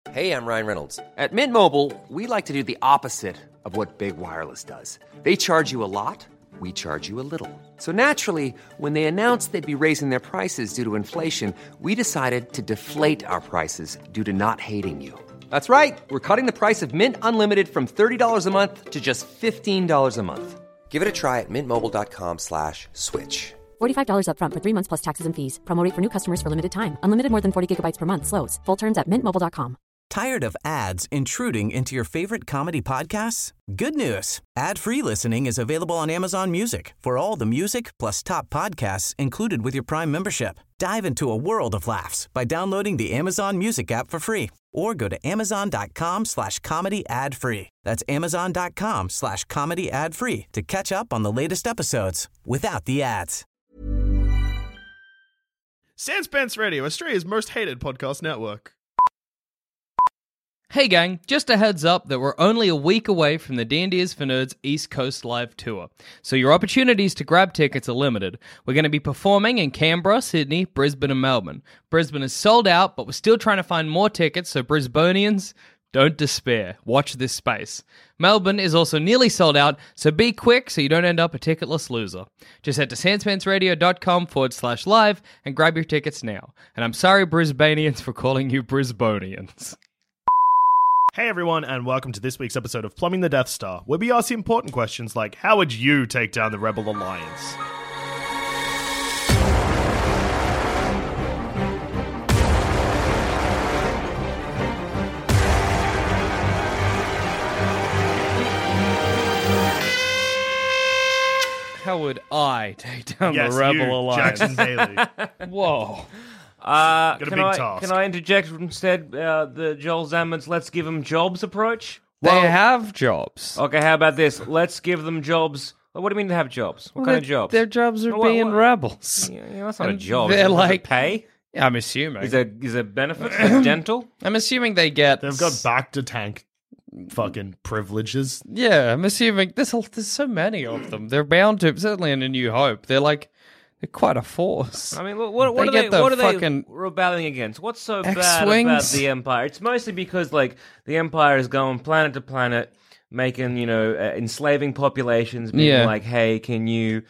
Hey, I'm Ryan Reynolds. At Mint Mobile, we like to do the opposite of what Big Wireless does. They charge you a lot, we charge you a little. So naturally, when they announced they'd be raising their prices due to inflation, we decided to deflate our prices due to not hating you. That's right. We're cutting the price of Mint Unlimited from $30 a month to just $15 a month. Give it a try at mintmobile.com/switch. $45 up front for 3 months plus taxes and fees. Promo rate for new customers for limited time. Unlimited more than 40 gigabytes per month. Slows full terms at mintmobile.com. Tired of ads intruding into your favorite comedy podcasts? Good news. Ad-free listening is available on Amazon Music for all the music plus top podcasts included with your Prime membership. Dive into a world of laughs by downloading the Amazon Music app for free or go to amazon.com/comedy ad-free. That's amazon.com/comedy ad-free to catch up on the latest episodes without the ads. Sanspants Radio, Australia's most hated podcast network. Hey gang, just a heads up that we're only a week away from the D&D is for Nerds East Coast Live Tour, so your opportunities to grab tickets are limited. We're going to be performing in Canberra, Sydney, Brisbane and Melbourne. Brisbane is sold out, but we're still trying to find more tickets, so Brisbanians, don't despair. Watch this space. Melbourne is also nearly sold out, so be quick so you don't end up a ticketless loser. Just head to sanspantsradio.com/live and grab your tickets now. And I'm sorry Brisbanians for calling you Brisbanians. Hey everyone, and welcome to this week's episode of Plumbing the Death Star, where we ask important questions like, how would you take down the Rebel Alliance? How would I take down Yes, the Rebel you, Alliance? Jackson Bailey. Whoa. Got a big task. Can I interject instead the Joel Zammer's let's give them jobs approach? They have jobs. Okay, how about this? Let's give them jobs. What do you mean to have jobs? What kind of jobs? Their jobs are What- being what- rebels. Yeah, that's not a And job. they're Is it like- pay? I'm assuming. Is there benefits? Is dental? I'm assuming they get... They've got back to tank fucking privileges. Yeah, I'm assuming there's so many of them. They're bound to, certainly in A New Hope. They're quite a force. I mean, what They are get they? the What are they fucking rebelling against? What's so bad X-Wings? about the Empire? It's mostly because the Empire is going planet to planet, making enslaving populations. Being Yeah. like, hey, can you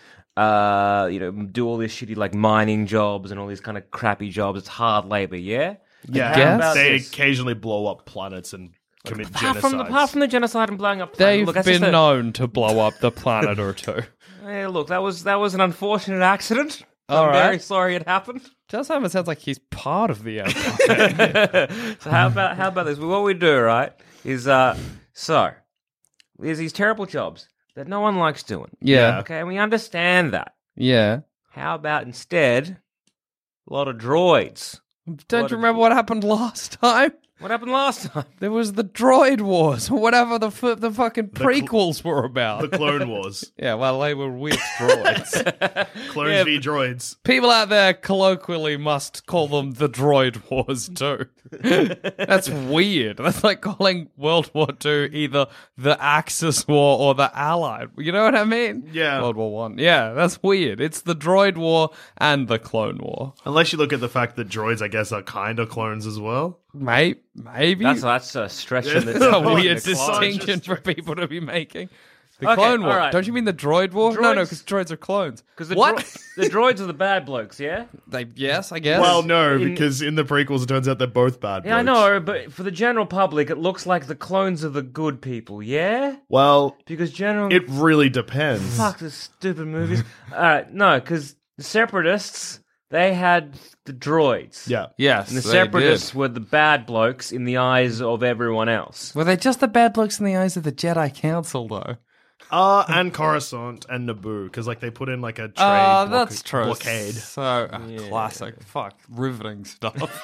do all this shitty mining jobs and all these kind of crappy jobs? It's hard labor, yeah. Yeah, guess. about they this? occasionally blow up planets and commit Apart genocide. from the genocide and blowing up, They've look, that's been just a- known to blow up the planet or two. Hey, look, that was an unfortunate accident. All I'm right. very sorry it happened. Just sounds like he's part of the Empire. So how about this? Well, what we do, right, is so there's these terrible jobs that no one likes doing. Yeah. Okay, and we understand that. Yeah. How about instead a lot of droids? Don't you remember what happened last time? What happened last time? There was the Droid Wars, or whatever the fucking prequels were about. The Clone Wars. Yeah, well, they were with droids. Clones v. droids. People out there colloquially must call them the Droid Wars too. That's weird. That's like calling World War II either the Axis War or the Allied. You know what I mean? Yeah. World War One. Yeah, that's weird. It's the Droid War and the Clone War. Unless you look at the fact that droids, I guess, are kind of clones as well. Maybe. That's a stretch in the It's a Oh, weird the clone. distinction for people to be making. The Okay, Clone War. all right. Don't you mean the Droid War? No, Droids- because droids are clones. Because the What? the droids are the bad blokes, yeah. Yes, I guess. Well, no, In- because in the prequels, it turns out they're both bad Yeah, I blokes. know, but for the general public, it looks like the clones are the good people, yeah. Well, Because general it really depends. fuck the stupid movies. No, because the separatists they had the droids. Yeah. Yes, And the they separatists did. were the bad blokes in the eyes of everyone else. Were they just the bad blokes in the eyes of the Jedi Council, though? And Coruscant and Naboo, because they put in a trade That's true. blockade. So classic, fuck, riveting stuff.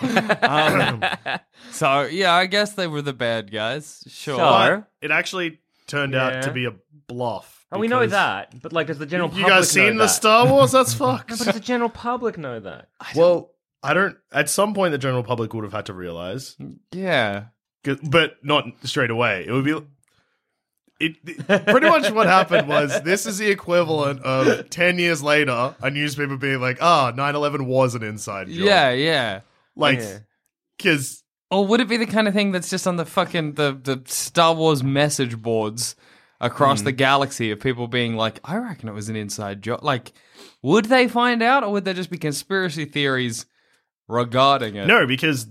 So yeah, I guess they were the bad guys. Sure. So- But it actually turned out Yeah. to be a bluff. Oh, we know because- that, but does the general You public guys seen know the that? Star Wars? That's fucked. No, but does the general public know that? Well, I don't. At some point, the general public would have had to realize, Yeah. but not straight away. It would be. Pretty much what happened was this is the equivalent of 10 years later, a newspaper being like, 9/11 was an inside job. Yeah. Like, Yeah. because Or would it be the kind of thing that's just on the fucking the Star Wars message boards across the galaxy of people being like, I reckon it was an inside job. Like, would they find out, or would there just be conspiracy theories regarding it? No, because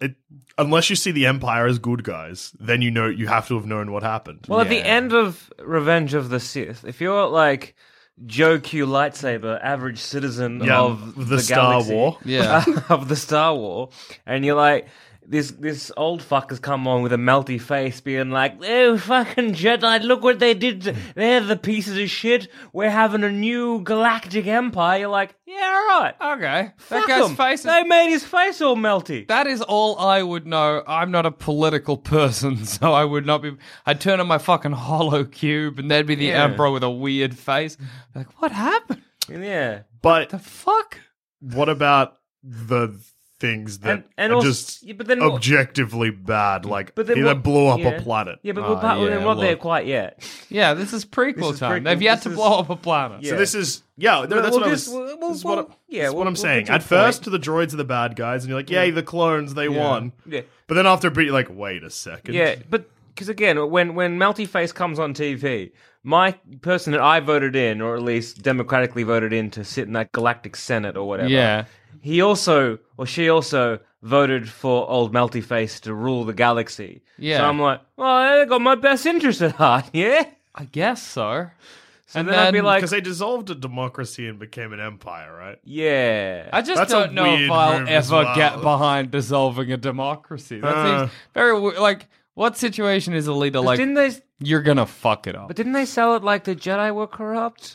unless you see the Empire as good guys, then you have to have known what happened. Well, at the end of Revenge of the Sith, if you're like Joe Q Lightsaber, average citizen of the Star galaxy, War. Yeah. of the Star War, and you're like, this old fucker's come on with a melty face being like, oh, fucking Jedi, look what they did. They're the pieces of shit. We're having a new galactic empire. You're like, yeah, all right. Okay. Fuck That guy's 'em. face is... They made his face all melty. That is all I would know. I'm not a political person, so I would not be... I'd turn on my fucking hollow cube, and there'd be the Yeah. Emperor with a weird face. Like, what happened? Yeah. But The fuck? what about the things that And are also- just yeah, but then what- objectively bad? Like, But then they what- blew up yeah. a planet. Yeah, but Oh, we're yeah, not there look. quite yet. Yeah, this is prequel This is time. prequel. They've yet This to is- blow up a planet. Yeah. So this is that's We'll what I just- was. we'll- this is what, we'll- yeah, this is what we'll- I'm we'll saying. get to At the first, point. the droids are the bad guys, and you're like, yay, the clones, they won. Yeah. But then after a bit, you're like, wait a second. Yeah, but because again, when Melty Face comes on TV, my person that I voted in, or at least democratically voted in to sit in that Galactic Senate or whatever, Yeah. he also, or she also, voted for old Melty Face to rule the galaxy. Yeah. So I'm like, well, I got my best interest at heart, yeah? I guess so. And then I'd be like, Because they dissolved a democracy and became an empire, right? yeah. I just That's a don't know if weird I'll move as ever well. get behind dissolving a democracy. That seems very weird. Like, what situation is a leader But like, didn't they? you're gonna fuck it up? But didn't they sell it like the Jedi were corrupt?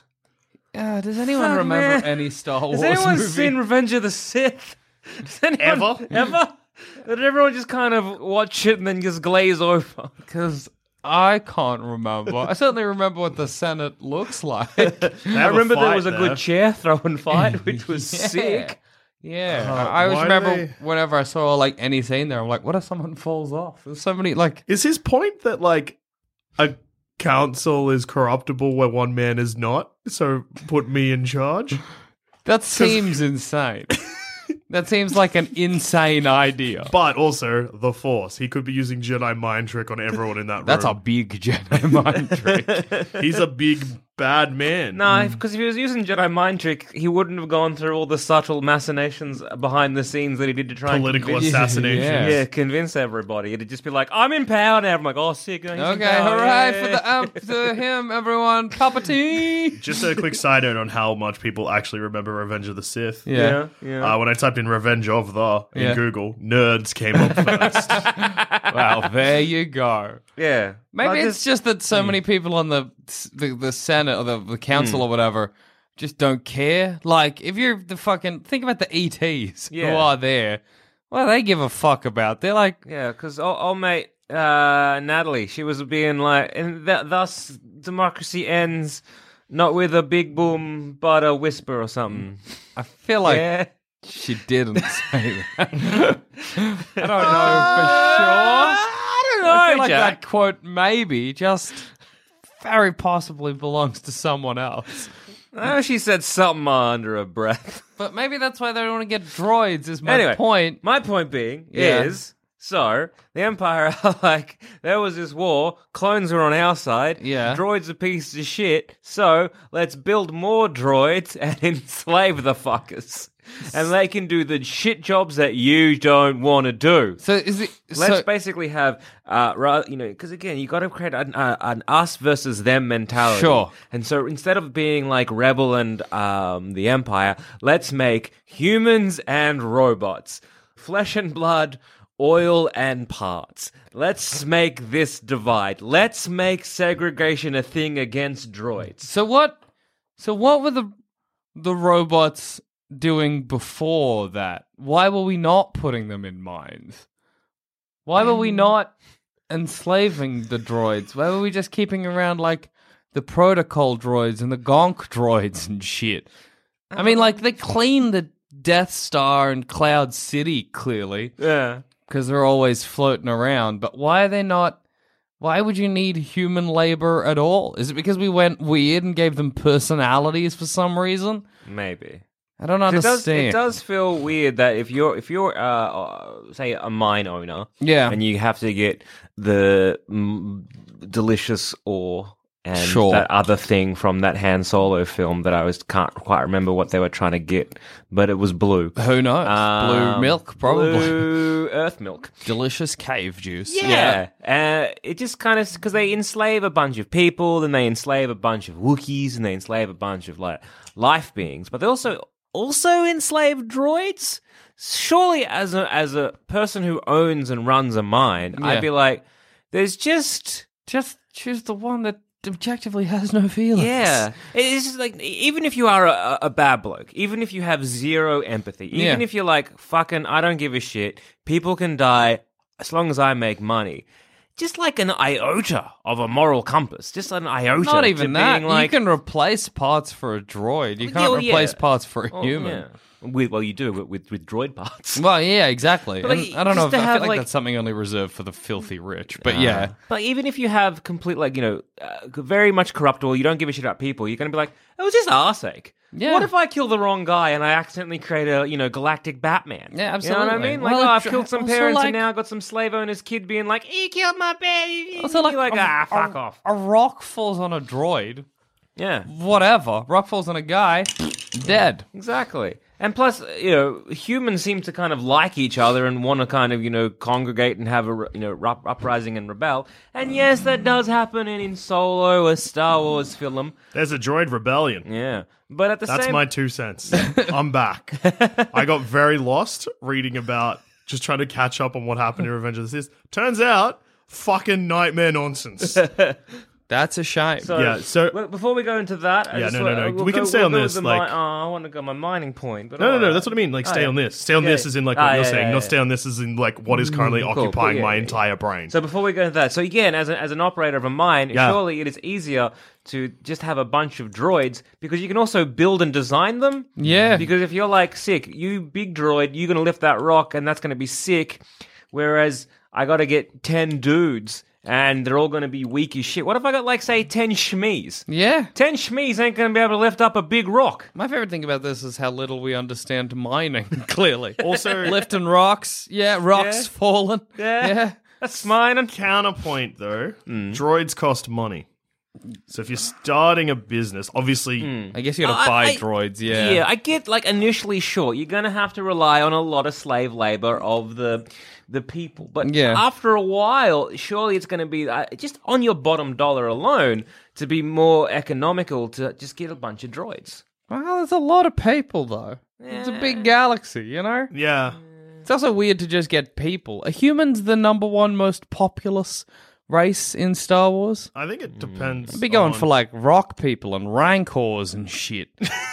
Does anyone Fuck, remember man. any Star Wars Has anyone movie? seen Revenge of the Sith? Does anyone, ever? Did everyone just kind of watch it and then just glaze over? Because I can't remember. I certainly remember what the Senate looks like. I remember there was a good chair throwing fight, which was Yeah. sick. Yeah, Oh, I always why do remember they- whenever I saw like any scene there, I'm like, what if someone falls off? There's so many like, Is his point that, like, a council is corruptible where one man is not? So put me in charge? that seems insane. That seems like an insane idea. But also, the Force. He could be using Jedi mind trick on everyone in that room. That's a big Jedi mind trick. He's a big, bad man. No, because if he was using Jedi mind trick, he wouldn't have gone through all the subtle machinations behind the scenes that he did to try Political and convince, assassination. Yeah. convince everybody. It'd just be like, I'm in power now. I'm like, oh, sick. He's in Okay, power, hooray yeah. for him, everyone. Cup of tea. Just a quick side note on how much people actually remember Revenge of the Sith. Yeah. Yeah. When I typed in Revenge of the in Yeah. Google, nerds came up first. Well, there you go. Yeah. Maybe Like, it's just that so many people on the Senate or the council or whatever just don't care. Like, if you're the fucking... Think about the ETs who Yeah. are there. Well, they give a fuck about. They're like... Yeah, because old mate Natalie, she was being like, and thus democracy ends not with a big boom, but a whisper or something. I feel like Yeah. she didn't say that. I don't know for sure. I don't I feel know, like Jack. that quote maybe just very possibly belongs to someone else. Oh, she said something under her breath. But maybe that's why they don't want to get droids, is my Anyway, point. my point being Yeah. is, so, the Empire are like, there was this war, clones are on our side, Yeah. droids are pieces of shit, so let's build more droids and enslave the fuckers. And they can do the shit jobs that you don't want to do. So is it... Let's so, basically have, because again, you got to create an us versus them mentality. Sure. And so instead of being like Rebel and the Empire, let's make humans and robots, flesh and blood, oil and parts. Let's make this divide. Let's make segregation a thing against droids. So what were the robots doing before that? Why were we not putting them in mines? Why were we not enslaving the droids? Why were we just keeping around like the protocol droids and the gonk droids and shit? I mean, like, they cleaned the Death Star and Cloud City, clearly, Yeah. because they're always floating around. But why are they not... Why would you need human labor at all? Is it because we went weird and gave them personalities for some reason? Maybe. I don't It understand. does feel weird that if you're say a mine owner, Yeah. and you have to get the delicious ore and Sure. that other thing from that Han Solo film that I can't quite remember what they were trying to get, but it was blue. Who knows? Blue milk, probably. Blue earth milk. Delicious cave juice. Yeah. It just kind of, because they enslave a bunch of people, then they enslave a bunch of Wookiees, and they enslave a bunch of like life beings, but they also enslave droids. Surely, as a person who owns and runs a mine, Yeah. I'd be like, there's just choose the one that objectively has no feelings. yeah. It's just like, even if you are a bad bloke, even if you have zero empathy, even Yeah. if you're like, fucking, I don't give a shit, people can die as long as I make money. Just like an iota of a moral compass. Just an iota. Not even to that. being like, You can replace parts for a droid. You Yeah, can't well, replace yeah. parts for a Oh, human. yeah. Well, you do with droid parts. Well, yeah, exactly. But, like, And I don't know. just If, to I have, feel like like- that's something only reserved for the filthy rich. But yeah, But even if you have complete, like, very much corruptible, you don't give a shit about people, you're going to be like, it was just our sake. Yeah. What if I kill the wrong guy and I accidentally create a, galactic Batman? Yeah, You know what I absolutely. mean? Like, Well, I've killed some also, parents like- and now I've got some slave owner's kid being like, he killed my baby. also like, You're like, fuck off. A rock falls on a droid. Yeah. Whatever. Rock falls on a guy. Dead. Exactly. And plus, humans seem to kind of like each other and want to kind of, congregate and have a, uprising and rebel. And yes, that does happen in Solo, a Star Wars film. There's a droid rebellion. Yeah. But at the That's same... my 2 cents. I'm back. I got very lost reading about just trying to catch up on what happened in Revenge of the Sith. Turns out, fucking nightmare nonsense. That's a shame. Well, before we go into that... I Yeah, just no, want- no, no. we'll We can go- stay we'll on go this, with the like- I want to go my mining point. But No, all right. that's what I mean. Like, stay yeah. on this. Stay on Yeah, this as in, like, what yeah, you're yeah, saying. yeah, Not yeah. stay on this as in, like, what is currently occupying yeah, my yeah. entire brain. So before we go into that, so again, as an operator of a mine, Yeah. surely it is easier to just have a bunch of droids because you can also build and design them. Yeah. Because if you're like, sick, you big droid, you're going to lift that rock and that's going to be sick. Whereas I got to get 10 dudes and they're all going to be weak as shit. What if I got, like, say, 10 shmees? Yeah. 10 shmees ain't going to be able to lift up a big rock. My favorite thing about this is how little we understand mining, clearly. Also- lifting rocks. Yeah, rocks Yeah. falling. Yeah. Yeah. That's mine. And Counterpoint, though, droids cost money. So if you're starting a business, obviously... I guess you gotta buy I- droids, yeah. Yeah, I get, like, initially, sure, you're going to have to rely on a lot of slave labor of the people. But Yeah. after a while, surely it's going to be, just on your bottom dollar alone, to be more economical to just get a bunch of droids. Well, there's a lot of people, though. It's a big galaxy, you know? Yeah. It's also weird to just get people. Are humans the number one most populous race in Star Wars? I think it depends. I'd be going on- for, like, rock people and rancors and shit.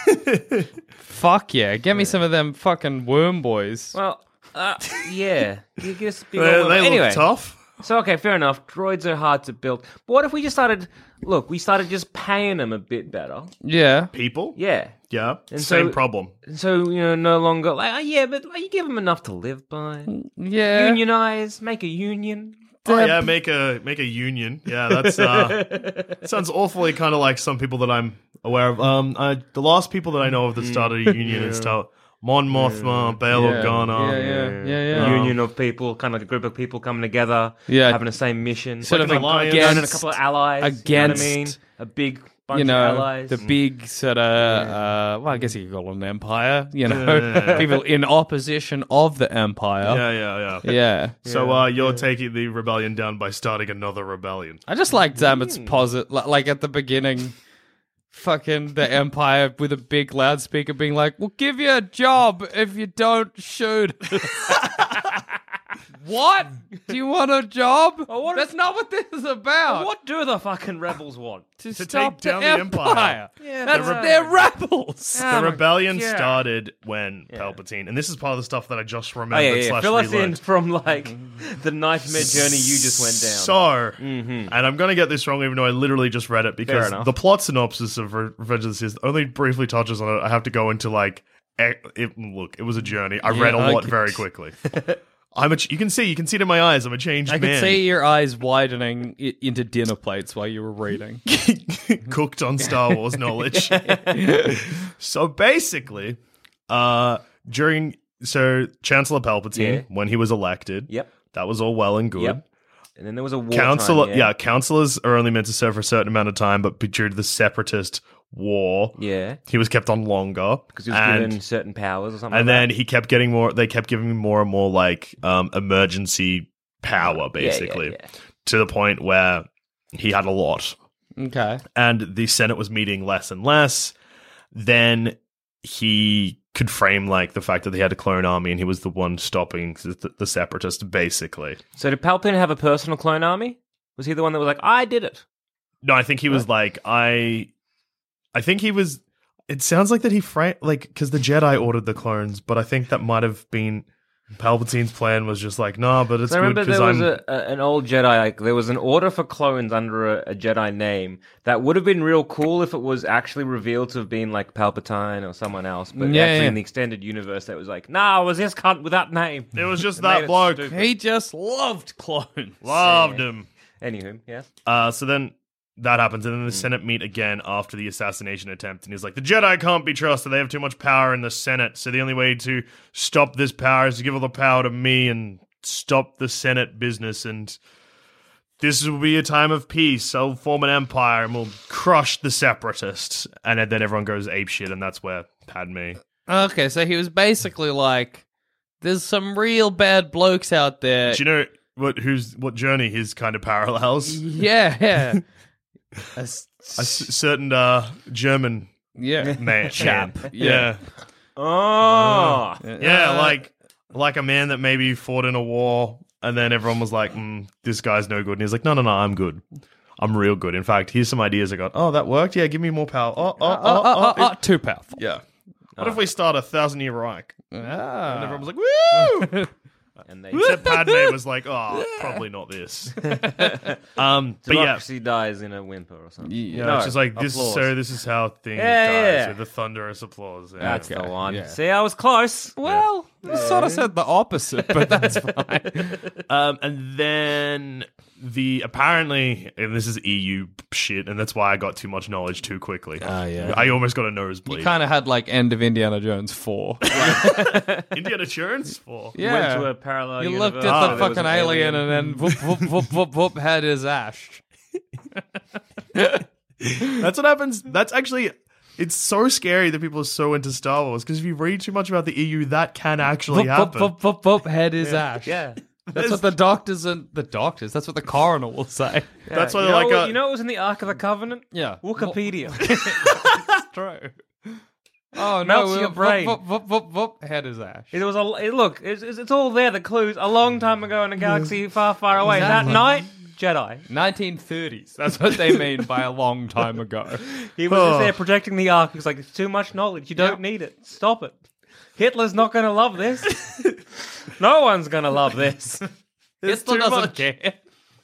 Fuck yeah. Get me some of them fucking worm boys. Well, yeah. You just be They anyway. look tough. So, okay, fair enough. Droids are hard to build. But what if we just started just paying them a bit better? Yeah. People? Yeah. Yeah. And Same so- problem. So, no longer like, but you give them enough to live by. Yeah. Unionize, make a union. Oh yeah, make a union. Yeah, that's it sounds awfully kind of like some people that I'm aware of. The last people that I know of that started a union and stuff. Mon Mothma, Bail Organa. Yeah. Union of people, kind of like a group of people coming together, Yeah. having the same mission. Sort Like of an alliance. alliance, and a couple of allies. You know what I mean? Against- A big bunch You of know, allies. the big sort of, well, I guess you could call it an empire, you know, people in opposition of the empire. Yeah. Yeah. So you're taking the rebellion down by starting another rebellion. I just like Zammit's posit, like at the beginning, fucking the Empire with a big loudspeaker being like, we'll give you a job if you don't shoot us." What? Do you want a job? what That's not what this is about. What do the fucking rebels want? To take stop down the the Empire. Empire. Yeah, That's, but- they're rebels. Oh The my rebellion God. started when Palpatine, and this is part of the stuff that I just Oh, remembered yeah. slash Fill us in relearned. from, like, the nightmare journey you just went down. So, and I'm going to get this wrong even though I literally just read it because enough. the plot synopsis of Revenge of the Sith only briefly touches on it. I have to go into like, look, it was a journey. I read a I lot get very quickly. You can see it in my eyes. I'm a changed I man. could see your eyes widening into dinner plates while you were reading. Cooked on Star Wars knowledge. So basically, Chancellor Palpatine, Yeah. when he was elected, Yep. that was all well and good. Yep. And then there was a war Counselors are only meant to serve for a certain amount of time, but due to the Separatist war, Yeah. he was kept on longer Because he was given certain powers or something. and like then that. he kept getting more. They kept giving him more and more like emergency power, basically, yeah. to the point where he had a lot, Okay. and the Senate was meeting less and less. Then he could frame like the fact that he had a clone army, and he was the one stopping the Separatists, basically. So did Palpatine have a personal clone army? Was he the one that was like, I did it? No, I think he was like I think he was. It sounds like that he because the Jedi ordered the clones, but I think that might have been Palpatine's plan. Was just like, nah, but it's So I good remember because there was I'm. an old Jedi, like there was an order for clones under a Jedi name that would have been real cool if it was actually revealed to have been like Palpatine or someone else. But Yeah, actually yeah. in the extended universe, that was like, nah, it was this cunt with that name. It was just It made that it bloke. stupid. He just loved clones. Loved him. Anywho, yes. So then that happens, and then the Senate meet again after the assassination attempt, and he's like, the Jedi can't be trusted. They have too much power in the Senate, so the only way to stop this power is to give all the power to me and stop the Senate business, and this will be a time of peace. I'll form an empire, and we'll crush the Separatists. And then everyone goes apeshit, and that's where Padme... Okay, so he was basically like, there's some real bad blokes out there. Do you know what journey his kind of parallels? Yeah, yeah. A certain German Yeah. man. Chap. Yeah. Oh, Yeah, like a man that maybe fought in a war, and then everyone was like, this guy's no good. And he's like, no, I'm good. I'm real good. In fact, here's some ideas I got. Oh, that worked? Yeah, give me more power. Too powerful. Yeah. What if we start 1,000-year Reich? Ah. And everyone was like, woo! and they Except Padme was like, oh, probably not this. But yeah. democracy dies in a whimper or something. Yeah, No, it's just like, applause. this is how things Yeah, die. yeah. So the thunderous applause. Yeah. That's Okay, the one. yeah. See, I was close. Well, you sort of said the opposite, but that's fine. And then apparently, and this is EU shit, and that's why I got too much knowledge too quickly. yeah. I almost got a nosebleed. You kind of had like end of Indiana Jones 4. Indiana Jones for. Yeah. Went to a parallel You looked universe at where the there was fucking an alien and then whoop, whoop, whoop, whoop, whoop, had his ash. That's what happens. That's actually. It's so scary that people are so into Star Wars because if you read too much about the EU, that can actually Whoop, happen. whoop, whoop, whoop, whoop, had his ash. Yeah. That's what the doctors, that's what the coroner will say. That's why you they're know like, what, you know what was in the Ark of the Covenant? Yeah. Wikipedia. It's true. Oh, Melts no. your brain. Whoop, whoop, whoop, whoop, had his ash. It was look, it's all there. The clues a long time ago in a galaxy far, far away. Exactly. That night, Jedi. 1930s. That's what they mean by a long time ago. He was just there protecting the Ark. He was like, "It's too much knowledge. You don't Yeah. need it. Stop it." Hitler's not going to love this. No one's going to love this. Hitler too doesn't much. care.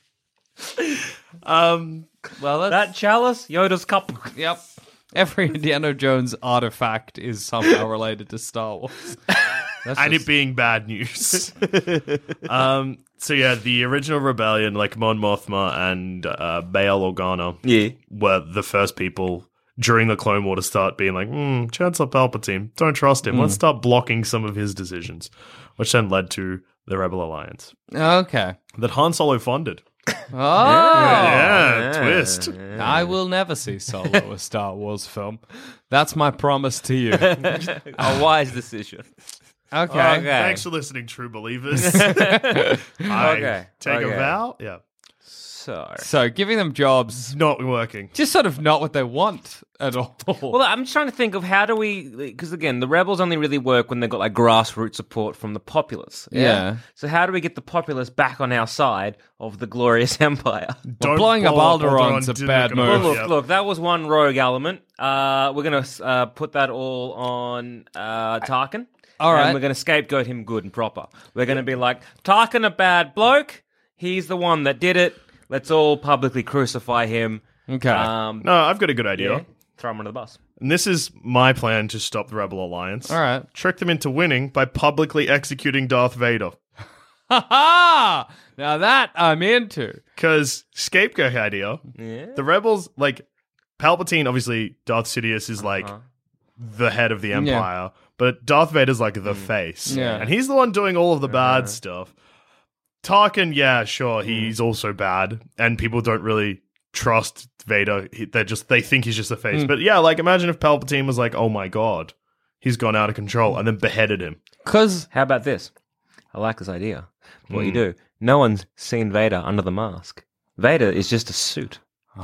Well, that chalice, Yoda's cup. Yep. Every Indiana Jones artifact is somehow related to Star Wars. That's and just- it being bad news. So yeah, the original rebellion, like Mon Mothma and Bail Organa, Yeah. were the first people during the Clone War to start being like, Chancellor Palpatine, don't trust him. Let's start blocking some of his decisions, which then led to the Rebel Alliance Okay. that Han Solo funded. Oh. Yeah, twist. I will never see Solo, a Star Wars film. That's my promise to you. A wise decision. Okay. Thanks for listening, true believers. I take a vow. Yeah. So giving them jobs, It's not working. just sort of not what they want at all. Well, I'm just trying to think of how do we, because again, the rebels only really work when they've got like grassroots support from the populace. Yeah. So how do we get the populace back on our side of the glorious empire? Don't blowing up blow Alderon's a didn't bad gonna move. Well, work. look, that was one rogue element. We're going to put that all on Tarkin. All right. And we're going to scapegoat him good and proper. We're going to be like, Tarkin, a bad bloke. He's the one that did it. Let's all publicly crucify him. Okay. No, I've got a good idea. Yeah. Throw him under the bus. And this is my plan to stop the Rebel Alliance. All right. Trick them into winning by publicly executing Darth Vader. Ha ha! Now that I'm into. Because scapegoat idea, the Rebels, like, Palpatine, obviously, Darth Sidious is, like, the head of the Empire. but Darth Vader's like the face. Yeah. And he's the one doing all of the bad stuff. Tarkin, yeah, sure, he's also bad, and people don't really trust Vader. They think he's just a face. But yeah, like imagine if Palpatine was like, oh my god, he's gone out of control, and then beheaded him. Because How about this? I like this idea. What you do? No one's seen Vader under the mask. Vader is just a suit.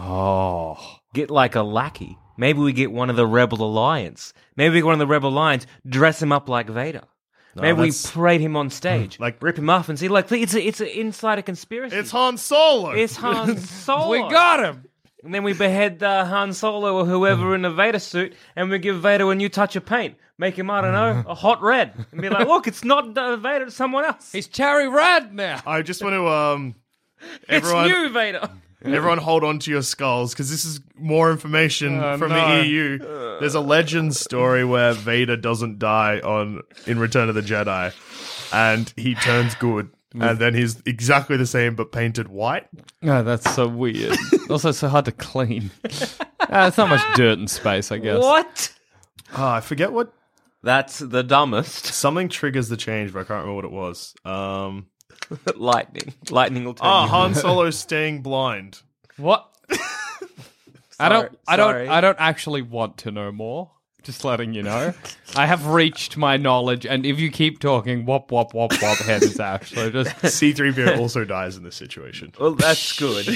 Get like a lackey. Maybe we get one of the Rebel Alliance. Maybe we get one of the Rebel Alliance, dress him up like Vader. Maybe we parade him on stage, Like- rip him off and see, like, it's an insider conspiracy. It's Han Solo. It's Han Solo. we got him. And then we behead Han Solo or whoever in a Vader suit, and we give Vader a new touch of paint. Make him, I don't know, a hot red. And be like, look, it's not Vader, it's someone else. He's cherry red now. I just want to It's everyone new Vader. everyone hold on to your skulls because this is more information from the EU. There's a legend story where Vader doesn't die in Return of the Jedi, and he turns good, and then he's exactly the same but painted white. Oh, that's so weird. Also, so hard to clean. It's not much dirt in space, I guess. What? I forget what That's the dumbest. something triggers the change, but I can't remember what it was. Lightning. Lightning will turn you. Han Solo's staying blind. What? I Sorry. don't actually want to know more. Just letting you know. I have reached my knowledge, and if you keep talking, wop, wop, wop, wop, head is Ash. So just C-3PO also dies in this situation. Well, that's good.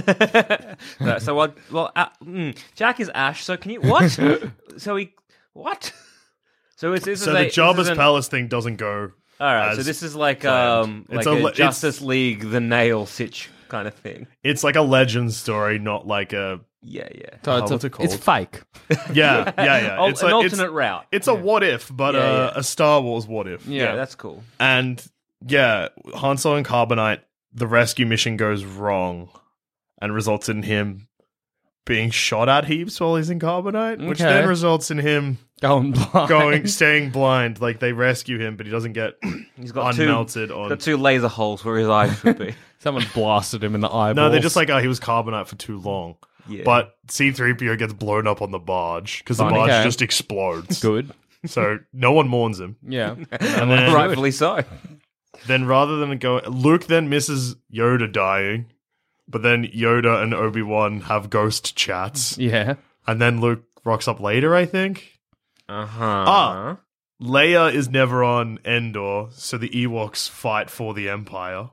So what? Well, Jack is Ash. So can you what? So he what? So it's So the Jabba's Palace thing doesn't go. All right. as So this is like planned. like It's a it's- Justice League, the Nail Sitch kind of thing. It's like a legend story, not like a Yeah. so it's, what's it called? it's fake. yeah. It's an like, alternate route. It's a what if, but Yeah. a Star Wars what if. Yeah, that's cool. And yeah, Han Solo and Carbonite, the rescue mission goes wrong and results in him being shot at heaps while he's in Carbonite, which Okay. then results in him Going blind. staying blind. Like they rescue him, but he doesn't get He's got unmelted got two laser holes where his eyes should be. Someone blasted him in the eyeballs. No, they're just like, oh, he was Carbonite for too long. Yeah. But C-3PO gets blown up on the barge because the Funny. barge Okay. just explodes. good. So no one mourns him. Yeah. And then, Rightfully so. then rather than go, Luke then misses Yoda dying, but then Yoda and Obi-Wan have ghost chats. Yeah. And then Luke rocks up later, I think. Uh-huh. Leia is never on Endor, so the Ewoks fight for the Empire.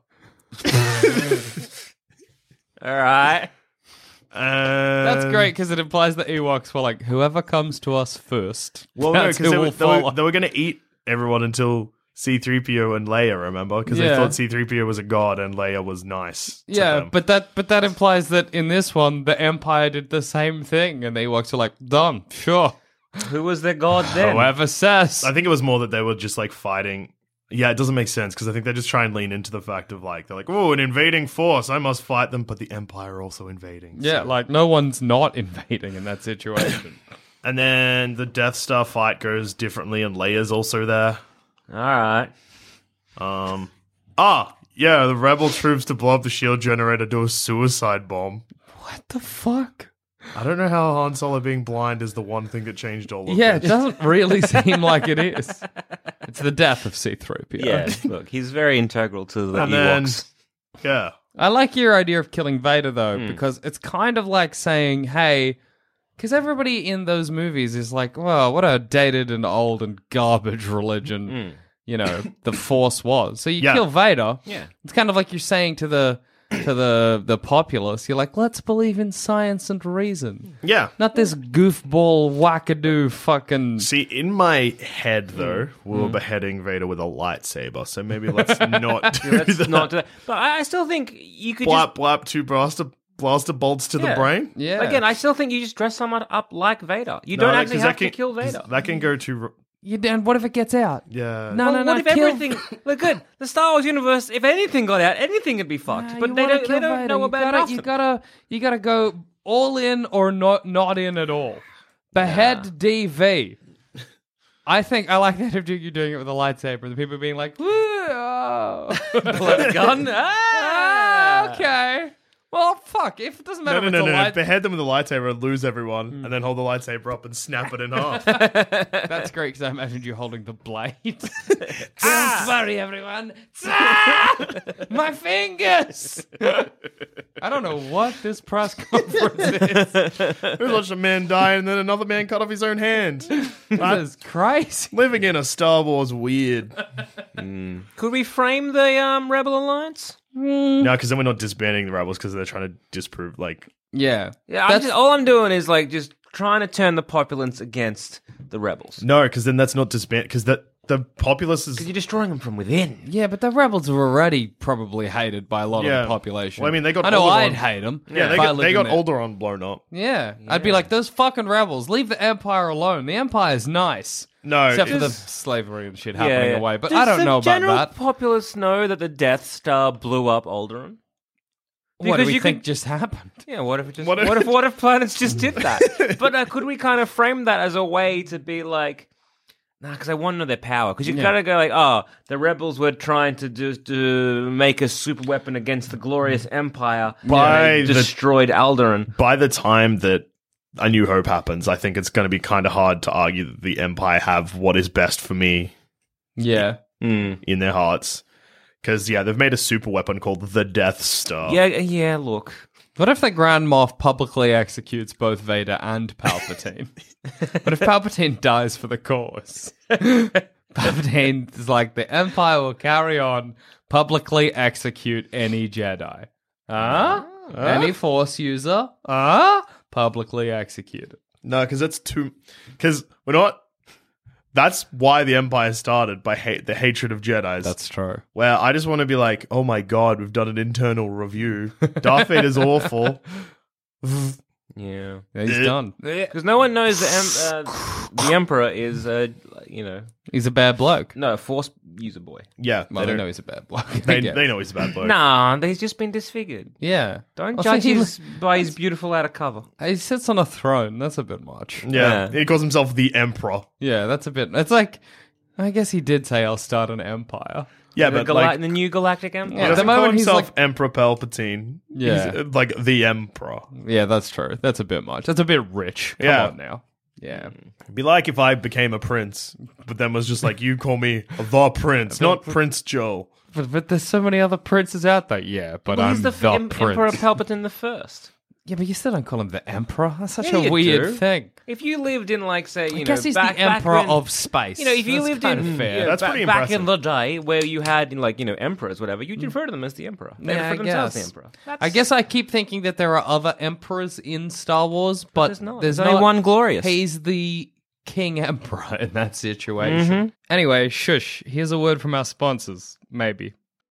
All right. That's great because it implies that Ewoks were like, whoever comes to us first. Well, no, that's because who we'll follow. they were going to eat everyone until C-3PO and Leia, remember? Because they Yeah. thought C-3PO was a god and Leia was nice to Yeah, them. but that implies that in this one, the Empire did the same thing, and the Ewoks are like, done, sure. Who was their god then? Whoever says. I think it was more that they were just like fighting. Yeah, it doesn't make sense because I think they just try and lean into the fact of like, they're like, oh, an invading force, I must fight them, but the Empire are also invading. Yeah, so- like no one's not invading in that situation. And then the Death Star fight goes differently and Leia's also there. All right. Yeah, the rebel troops to blow up the shield generator do a suicide bomb. What the fuck? I don't know how Han Solo being blind is the one thing that changed all of Yeah, it this. doesn't really seem like it is. It's the death of C-3PO. Yeah, look, he's very integral to the And then- Ewoks. Yeah. I like your idea of killing Vader, though, because it's kind of like saying, hey, because everybody in those movies is like, well, what a dated and old and garbage religion, you know, the Force was. So you Yeah. kill Vader. Yeah. It's kind of like you're saying to the populace, you're like, let's believe in science and reason. Yeah. Not this goofball, wackadoo fucking... See, in my head, though, we were beheading Vader with a lightsaber, so maybe let's not do Let's that. not do that. But I still think you could Blap, blap, two blaster bolts to the Yeah. brain. Yeah. Again, I still think you just dress someone up like Vader. You don't actually have to kill Vader. That can go to... And what if it gets out? Yeah. No, Well, no, what if kill... everything? Look, good. The Star Wars universe. If anything got out, anything could be fucked. Nah, but you they wanna don't. kill They don't Vader. know about nothing. You gotta go all in or not in at all. Behead DV. I think I like that if you're doing it with a lightsaber. The people being like, "Woo, oh." Pull out a gun. Ah, okay. Well, fuck. If it doesn't matter No. if it's a light... Behead them with a lightsaber and lose everyone, and then hold the lightsaber up and snap it in half. That's great, because I imagined you holding the blade. Don't worry, everyone. My fingers! I don't know what this press conference is. We watched a man die and then another man cut off his own hand. This is crazy. Living in a Star Wars weird. Could we frame the Rebel Alliance? No, because then we're not disbanding the rebels because they're trying to disprove, like... Yeah. Yeah, all I'm doing is like just trying to turn the populace against the rebels. No, because then that's not disband... Because the populace is... Because you're destroying them from within. Yeah, but the rebels were already probably hated by a lot of the population. Well, I mean, they got I know Alderaan. I'd hate them. Yeah, they got Alderaan blown up. Yeah. I'd be like, those fucking rebels, leave the Empire alone. The Empire's nice. No, Except for the it's- slavery and shit happening away. But Does I don't the know about general that. populace know that the Death Star blew up Alderaan? What do Because we you think could- just happened? Yeah, what if it just What if- what if planets just did that? But could we kind of frame that as a way to be like, nah, because I want to know their power. Because you gotta go like, oh, the rebels were trying to make a super weapon against the glorious Empire. By They the- destroyed Alderaan. By the time that A New Hope happens, I think it's going to be kind of hard to argue that the Empire have what is best for me Yeah. in their hearts. Because, yeah, they've made a super weapon called the Death Star. Yeah. Look, What if the Grand Moff publicly executes both Vader and Palpatine? What if Palpatine dies for the cause? Palpatine is like, the Empire will carry on, publicly execute any Jedi. Any Force user? Publicly executed. No, because that's too... Because we're not... That's why the Empire started, by the hatred of Jedis. That's true. Where I just want to be like, oh my god, we've done an internal review. Darth Vader's awful. yeah, He's done. because no one knows the Emperor is He's a bad bloke. no a Force user boy. Yeah, Well, they don't- know he's a bad bloke. they Yeah. know he's a bad bloke. Nah, he's just been disfigured. Yeah. Don't Also, judge he- by his beautiful outer cover. He sits on a throne. That's a bit much. Yeah, Yeah. he calls himself the Emperor. Yeah, that's a bit... It's like... I guess he did say, I'll start an empire. Yeah, the, but like... the new Galactic Empire. He Yeah, doesn't the call moment he's himself like- Emperor Palpatine. Yeah. He's like the Emperor. Yeah, that's true. That's a bit much. That's a bit rich. Come Yeah. on now. Yeah. It'd be like if I became a prince, but then was just like, you call me the Prince, not Prince Joe. But there's so many other princes out there. Yeah, but Well, I'm he's the, the prince. Emperor Palpatine the First. Yeah, but you still don't call him the emperor. That's such Yeah, a you weird do. thing. If you lived in, like, say, I guess he's the emperor of space. You know, if you That's lived kind in of fair. That's pretty back in impressive. the day where you had, like, emperors, whatever, you'd refer to them as the emperor. They Yeah, refer I to themselves guess. the emperor. I guess I keep thinking that there are other emperors in Star Wars, but there's not. there's There's only not. one glorious. He's the king emperor in that situation. Anyway, shush. Here's a word from our sponsors. Maybe.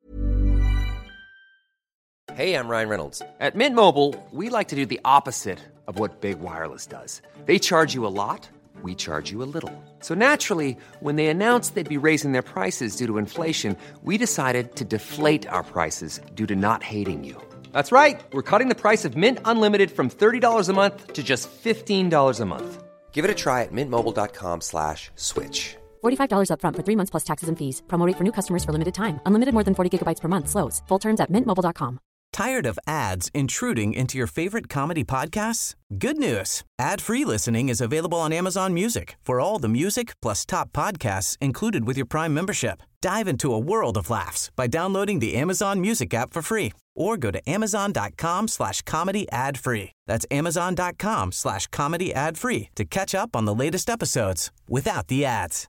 Hey, I'm Ryan Reynolds. At Mint Mobile, we like to do the opposite of what Big Wireless does. They charge you a lot, we charge you a little. So naturally, when they announced they'd be raising their prices due to inflation, we decided to deflate our prices due to not hating you. That's right. We're cutting the price of Mint Unlimited from $30 a month to just $15 a month. Give it a try at mintmobile.com/switch. $45 upfront for 3 months plus taxes and fees. Promo rate for new customers for limited time. Unlimited more than 40 gigabytes per month. Slows full terms at mintmobile.com. Tired of ads intruding into your favorite comedy podcasts? Good news. Ad-free listening is available on Amazon Music for all the music plus top podcasts included with your Prime membership. Dive into a world of laughs by downloading the Amazon Music app for free or go to amazon.com/comedy ad-free. That's amazon.com/comedy ad-free to catch up on the latest episodes without the ads.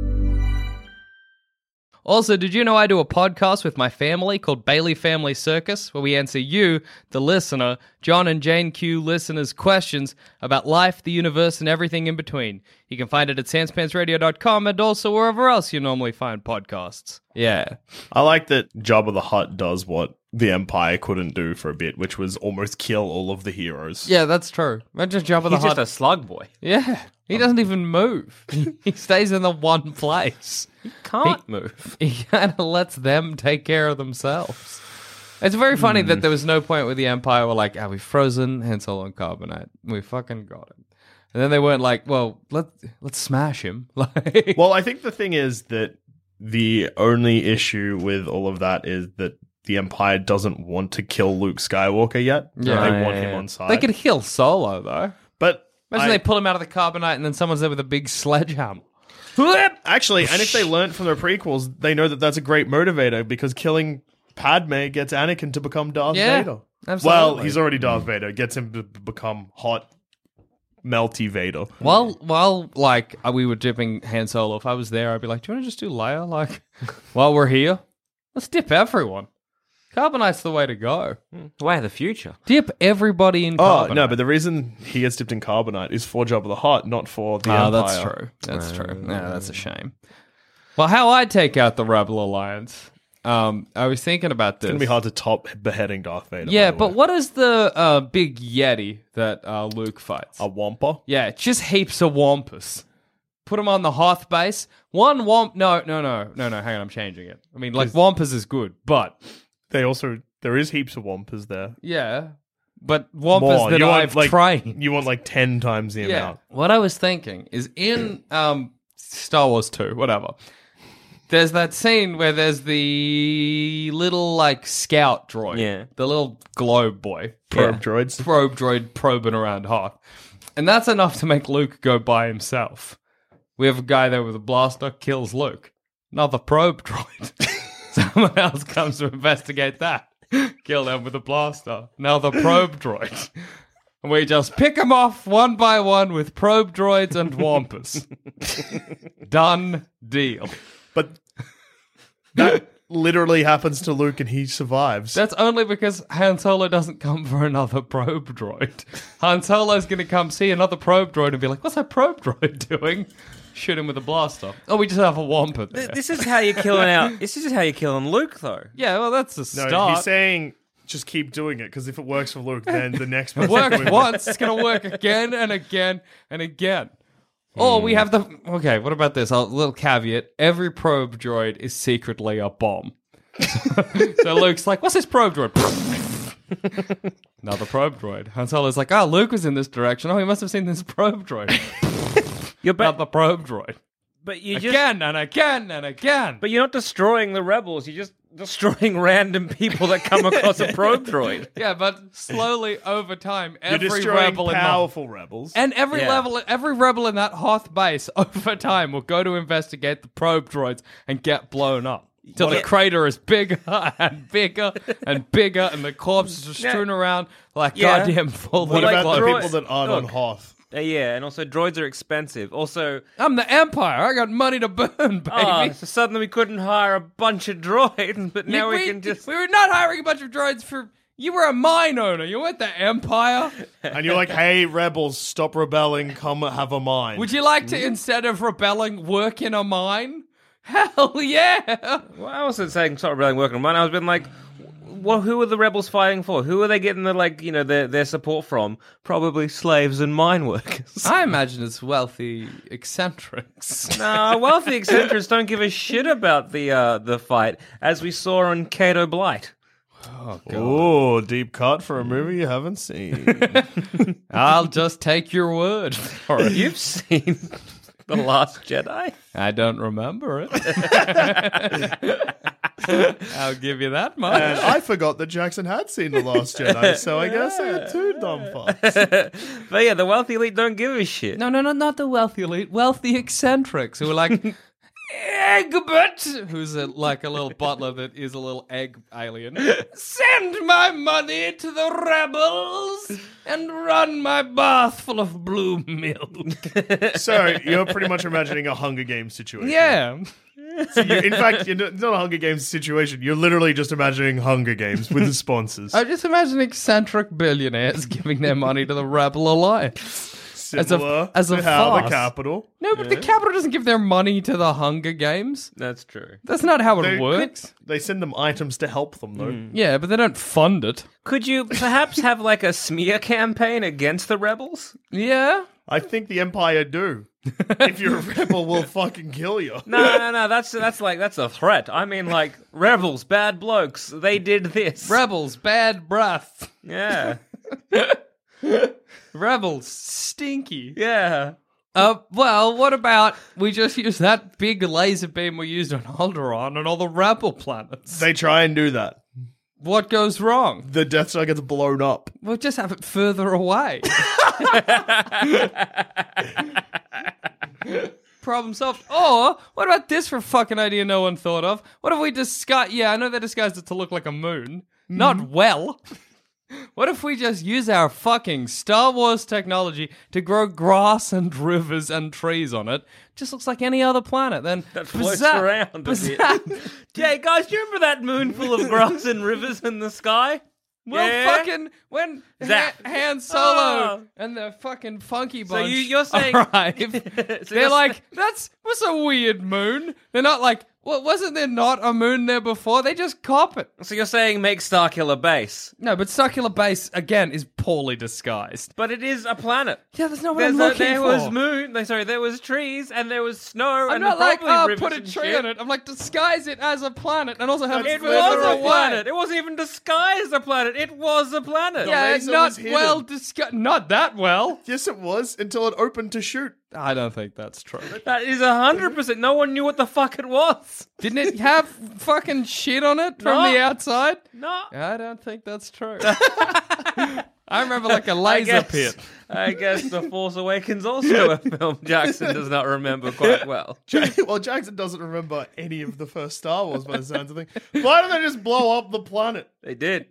Also, did you know I do a podcast with my family called Bailey Family Circus, where we answer you, the listener, John and Jane Q listeners' questions about life, the universe, and everything in between. You can find it at sanspantsradio.com and also wherever else you normally find podcasts. Yeah. I like that Jabba the Hutt does what the Empire couldn't do for a bit, which was almost kill all of the heroes. Yeah, that's true. Imagine Jabba the He's just Hutt. a slug boy. Yeah. He doesn't even move. He stays in the one place. Can't move. He kind of lets them take care of themselves. It's very funny that there was no point where the Empire were like, we've frozen Han Solo and Carbonite. We fucking got him. And then they weren't like, well, let's smash him. Like, Well, I think the thing is that the only issue with all of that is that the Empire doesn't want to kill Luke Skywalker yet. Yeah. They want him on side. They could kill Solo, though. but Imagine they pull him out of the carbonite and then someone's there with a big sledgehammer. actually, and if they learned from their prequels, they know that that's a great motivator because killing Padme gets Anakin to become Darth Yeah, Vader. absolutely. Well, he's already Darth Vader. Gets him to become hot, melty Vader. While like we were dipping Han Solo, if I was there, I'd be like, "Do you want to just do Leia? Like, while we're here, let's dip everyone. Carbonite's the way to go. Way of the future. Dip everybody in Oh, carbonite." no, but the reason he gets dipped in carbonite is for Jabba the Hutt, not for the Oh, Empire. that's true. That's true. Yeah, that's a shame. Well, how I take out the Rebel Alliance? I was thinking about this. It's going to be hard to top beheading Darth Vader. Yeah, by the but way. what is the big Yeti that Luke fights? A Wampa? Yeah, just heaps of Wampus. Put them on the Hoth base. One Wamp. No. Hang on, I'm changing it. I mean, like Wampus is good, but There is heaps of Wampas there. yeah, but Wampus More. that You want, I've like, trained. You want like 10 times the amount. What I was thinking is in Star Wars 2, whatever. There's that scene where there's the little like scout droid, Yeah. the little globe boy, Probe droids. probe droid probing around Hoth, and that's enough to make Luke go by himself. We have a guy there with a blaster, kills Luke. Another probe droid. Someone else comes to investigate that. Kill them with a blaster. Another probe droid. And we just pick them off one by one with probe droids and Wampus. Done deal. But that literally happens to Luke and he survives. That's only because Han Solo doesn't come for another probe droid. Han Solo's going to come see another probe droid and be like, "What's that probe droid doing?" Shoot him with a blaster. Oh, we just have a Wampa there. This is how you're killing out. This is how you're killing Luke, though. Yeah, well, that's a no, start. he's saying just keep doing it because if it works for Luke, then the next person Worked will- once, it's going to work again and again and again. Or we have the... Okay, what about this? A little caveat. Every probe droid is secretly a bomb. So Luke's like, "What's this probe droid?" Another probe droid. Han Solo's like, "Oh, Luke was in this direction. Oh, he must have seen this probe droid." Another probe droid. But you just. Again and again and again. But you're not destroying the rebels. You're just destroying random people that come across a probe droid. Yeah, but slowly over time, You're every destroying rebel in the... powerful rebels. And every Yeah. every rebel in that Hoth base over time will go to investigate the probe droids and get blown up. Till the crater is bigger and bigger and bigger, and the corpses are strewn around like Yeah. goddamn full What of about the clothes. people that aren't on Hoth? Yeah, and also droids are expensive. Also, I'm the Empire. I got money to burn, baby. so suddenly we couldn't hire a bunch of droids, but now we can just. We were not hiring a bunch of droids for... You were a mine owner. You weren't the Empire. And you're like, hey, rebels, stop rebelling, come have a mine. Would you like to, instead of rebelling, work in a mine? Hell yeah! Well, I wasn't saying stop rebelling, working on mine. I was been like, well, who are the rebels fighting for? Who are they getting their support from? Probably slaves and mine workers. I imagine it's wealthy eccentrics. No, wealthy eccentrics don't give a shit about the fight, as we saw on Cato Blight. Oh, deep cut for a movie you haven't seen. I'll just take your word for it. You've seen The Last Jedi? I don't remember it. I'll give you that much. And I forgot that Jackson had seen The Last Jedi, so I guess I had two dumb fucks. But yeah, the wealthy elite don't give a shit. No, not the wealthy elite. Wealthy eccentrics who are like... Egbert, who's like a little butler that is a little egg alien. Send my money to the rebels and run my bath full of blue milk. So you're pretty much imagining a Hunger Games situation. Yeah. So in fact, it's not a Hunger Games situation. You're literally just imagining Hunger Games with the sponsors. I just imagine eccentric billionaires giving their money to the Rebel Alliance. Similar as a to how the farce. capital. No, but the Capitol doesn't give their money to the Hunger Games. That's true. That's not how it They works. They send them items to help them, though. Yeah, but they don't fund it. Could you perhaps have like a smear campaign against the rebels? Yeah. I think the Empire do. If you're a rebel, we'll fucking kill you. No. That's a threat. I mean, like rebels, bad blokes. They did this. Rebels, bad breath. Yeah. Rebels, stinky. Yeah. Well, what about we just use that big laser beam we used on Alderaan on all the Rebel planets? They try and do that. What goes wrong? The Death Star gets blown up. We'll just have it further away. Problem solved. Or, what about this for a fucking idea no one thought of? What if we disguise... Yeah, I know they disguised it to look like a moon. Not well. What if we just use our fucking Star Wars technology to grow grass and rivers and trees on it? Just looks like any other planet. Then That floats around a bit. Yeah, guys, do you remember that moon full of grass and rivers in the sky? Well, Yeah? fucking when Zap. Han Solo Oh. and the fucking funky So bunch you're saying- arrive, So they're you're like, "That's what's a weird moon." They're not like, "Well, wasn't there not a moon there before?" They just cop it. So you're saying make Starkiller Base, No, but Starkiller Base again is poorly disguised. but it is a planet. Yeah, that's not what I'm looking there for. was moon. There was trees and there was snow. I'm and not like, probably rivers put a and tree shit. on it. I'm like, disguise it as a planet and also have It further was a away. planet. It wasn't even disguised as a planet. It was a planet. Yeah, laser not was hidden. well disguised. Not that well. Yes, it was, until it opened to shoot. I don't think that's true. That is 100%. No one knew what the fuck it was. Didn't it have fucking shit on it from No. the outside? No. I don't think that's true. I remember like a laser pit. I guess The Force Awakens also a film Jackson does not remember quite well. Well, Jackson doesn't remember any of the first Star Wars by the sounds of things. Why don't they just blow up the planet? They did.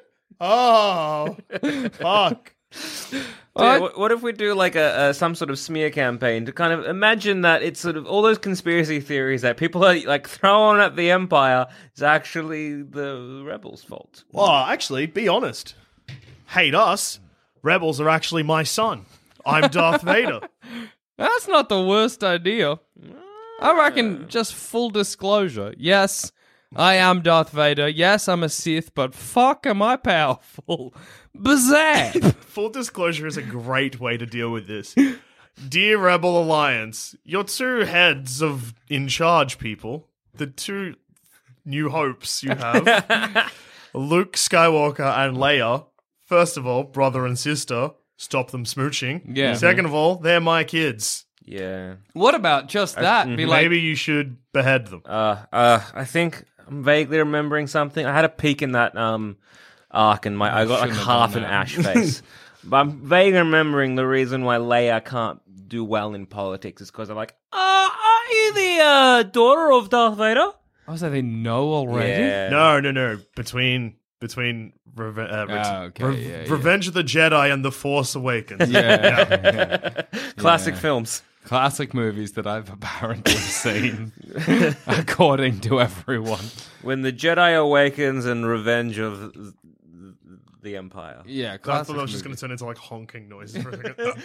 Oh, fuck. Dude, what if we do like a some sort of smear campaign to kind of imagine that it's sort of all those conspiracy theories that people are like throwing at the Empire is actually the rebels' fault? Well, actually, be honest. Hate us. Rebels are actually my son. I'm Darth Vader. That's not the worst idea. I reckon just full disclosure. Yes, I am Darth Vader. Yes, I'm a Sith, but fuck am I powerful. Bazap! Full disclosure is a great way to deal with this. Dear Rebel Alliance, your two heads of in charge people, the two new hopes you have, Luke Skywalker and Leia, first of all, brother and sister, stop them smooching. Yeah. Second of all, they're my kids. Yeah. What about just that? Be like, Maybe you should behead them. I think I'm vaguely remembering something. I had a peek in that arc and I got like shouldn't have half done an that. ash face. But I'm vaguely remembering the reason why Leia can't do well in politics is because I'm like, are you the daughter of Darth Vader? oh, so they know already? Yeah. No. Between okay, yeah. Revenge of the Jedi and The Force Awakens. Yeah. Classic films. Classic movies that I've apparently seen, according to everyone. When the Jedi Awakens and Revenge of the Empire. Yeah, I classic thought that was just going movies. to turn into like honking noises for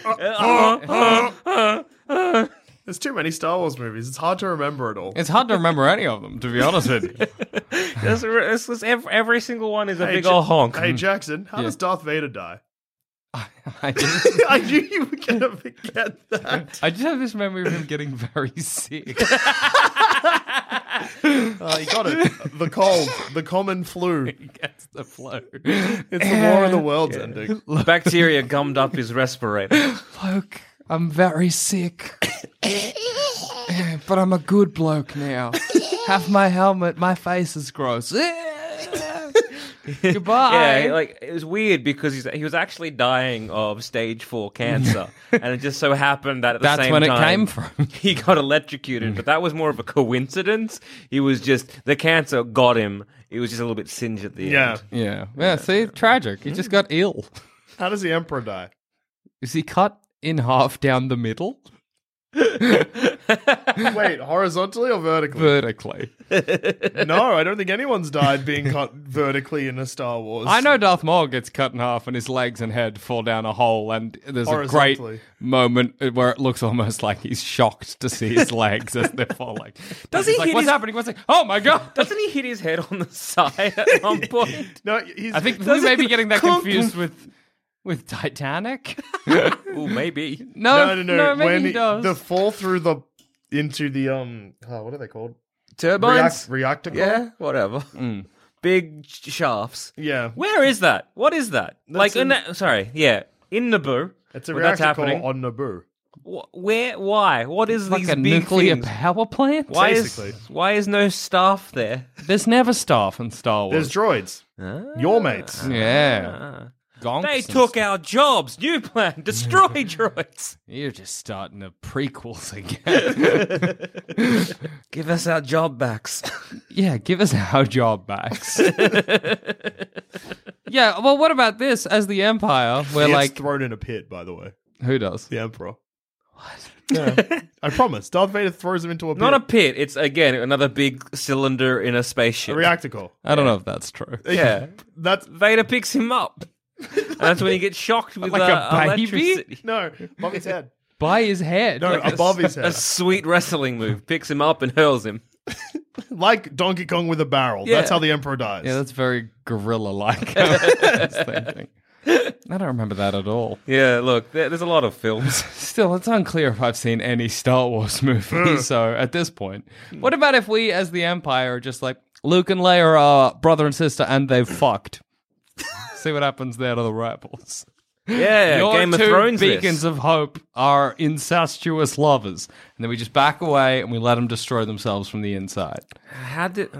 a second. There's too many Star Wars movies. It's hard to remember it all. It's hard to remember any of them, to be honest with you. Every single one is a Hey, big old honk. Hey, Jackson, how Yeah. does Darth Vader die? I just, I knew you were going to forget that. I just have this memory of him getting very sick. You got it. The cold. The common flu. He gets the flu. It's the War of the Worlds ending. Bacteria gummed up his respirator. Bloke, I'm very sick. But I'm a good bloke now. Have my helmet, my face is gross. Goodbye. Yeah, like it was weird because he was actually dying of stage 4 cancer, and it just so happened that at the That's same when it time came from. he got electrocuted. But that was more of a coincidence. He was just the cancer got him. He was just a little bit singed at the Yeah. end. Yeah, see, tragic. He just got ill. How does the Emperor die? Is he cut in half down the middle? Wait, horizontally or vertically? Vertically. No, I don't think anyone's died being cut vertically in a Star Wars. I know Darth Maul gets cut in half and his legs and head fall down a hole, and there's a great Horizontally. moment where it looks almost like he's shocked to see his legs as they're falling. Does He's he like, hit what's his- happening? What's like, oh my god! Doesn't he hit his head on the side at one point? No, he's. I think we Does may it- be getting that confused with Titanic. Ooh, maybe. No, no. maybe When he does. the fall through into the what are they called? Turbines? Reactor core? Yeah, whatever. Big shafts. Yeah. Where is that? What is that? Like, in- in Naboo. It's a where that's reactor core happening. on Naboo. Where? Why? What is like these a big nuclear things? power plant. Why Basically. is no staff there? There's never staff in Star Wars. There's droids. Your mates. Yeah. Gonks They and took stuff. our jobs. New plan. Destroy droids. You're just starting the prequels again. Give us our job backs. Yeah, give us our job backs. Yeah, well, what about this? As the Empire, we're He gets like, thrown in a pit, by the way. who does? The Emperor. What? Yeah. I promise. Darth Vader throws him into a pit. Not a pit. It's, again, another big cylinder in a spaceship. A reactor core. I don't know if that's true. Yeah. That's Vader picks him up. And that's when he gets shocked with Like a baby? electricity. no, above his head. By his head. No, above his A head. sweet wrestling move. Picks him up and hurls him. Like Donkey Kong with a barrel. Yeah. That's how the Emperor dies. Yeah, that's very gorilla-like. I was thinking. I don't remember that at all. Yeah, look, there's a lot of films. Still, it's unclear if I've seen any Star Wars movie, so at this point. What about if we, as the Empire, are just like, Luke and Leia are brother and sister and they've fucked? See what happens there to the rebels. Yeah, Your Game of two Thrones. beacons of hope are incestuous lovers. And then we just back away and we let them destroy themselves from the inside. How did...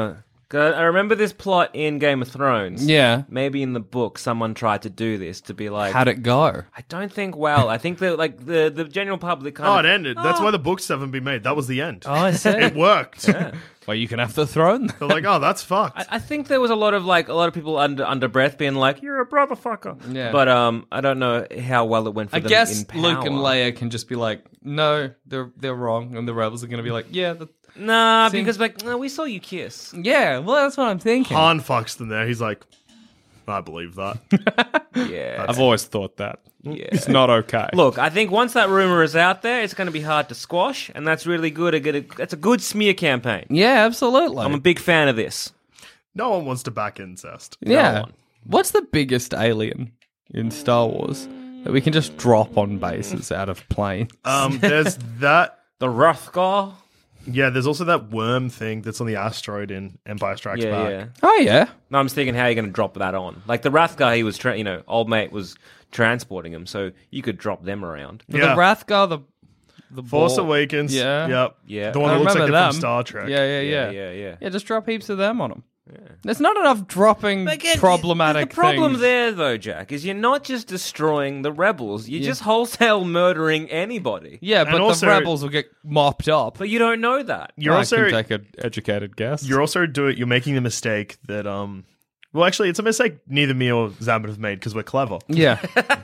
I remember this plot in Game of Thrones. Yeah. Maybe in the book someone tried to do this to be like... How'd it go? I don't think well. I think that like the general public kind Oh, of... it ended. That's why the books haven't been made. That was the end. Oh, I see. It worked. Well, you can have the throne. They're like, oh, that's fucked. I think there was a lot of people under breath being like, "You're a brother fucker." Yeah. But I don't know how well it went for I them guess in power. Luke and Leia can just be like, no, they're wrong. And the rebels are going to be like, yeah, Nah, See- because like no, we saw you kiss. yeah, well, that's what I'm thinking. Han fucks them there. He's like, I believe that. Yeah. I've always thought that. Yeah. It's not okay. Look, I think once that rumor is out there, it's going to be hard to squash, and that's really good. That's a good smear campaign. Yeah, absolutely. I'm a big fan of this. No one wants to back incest. yeah. one. What's the biggest alien in Star Wars that we can just drop on bases out of planes? There's that. The Hrothgar. Yeah, there's also that worm thing that's on the asteroid in Empire Strikes Yeah, Back. yeah. Oh, yeah. No, I'm just thinking how you're going to drop that on. Like the Hrothgar, he was, old mate was transporting him, so you could drop them around. The Yeah. Hrothgar, the Force ball. Awakens. Yeah. Yep. Yeah. The one I that looks like remember they're them. from Star Trek. Yeah. Yeah. Just drop heaps of them on them. There's not enough dropping Again, problematic The problem things. there, though, Jack, is you're not just destroying the rebels. You're just wholesale murdering anybody. Yeah, but also- the rebels will get mopped up. But you don't know that. You're I also can take an educated guess. you're making the mistake that well, actually, it's a mistake neither me or Zambit have made because we're clever. Yeah.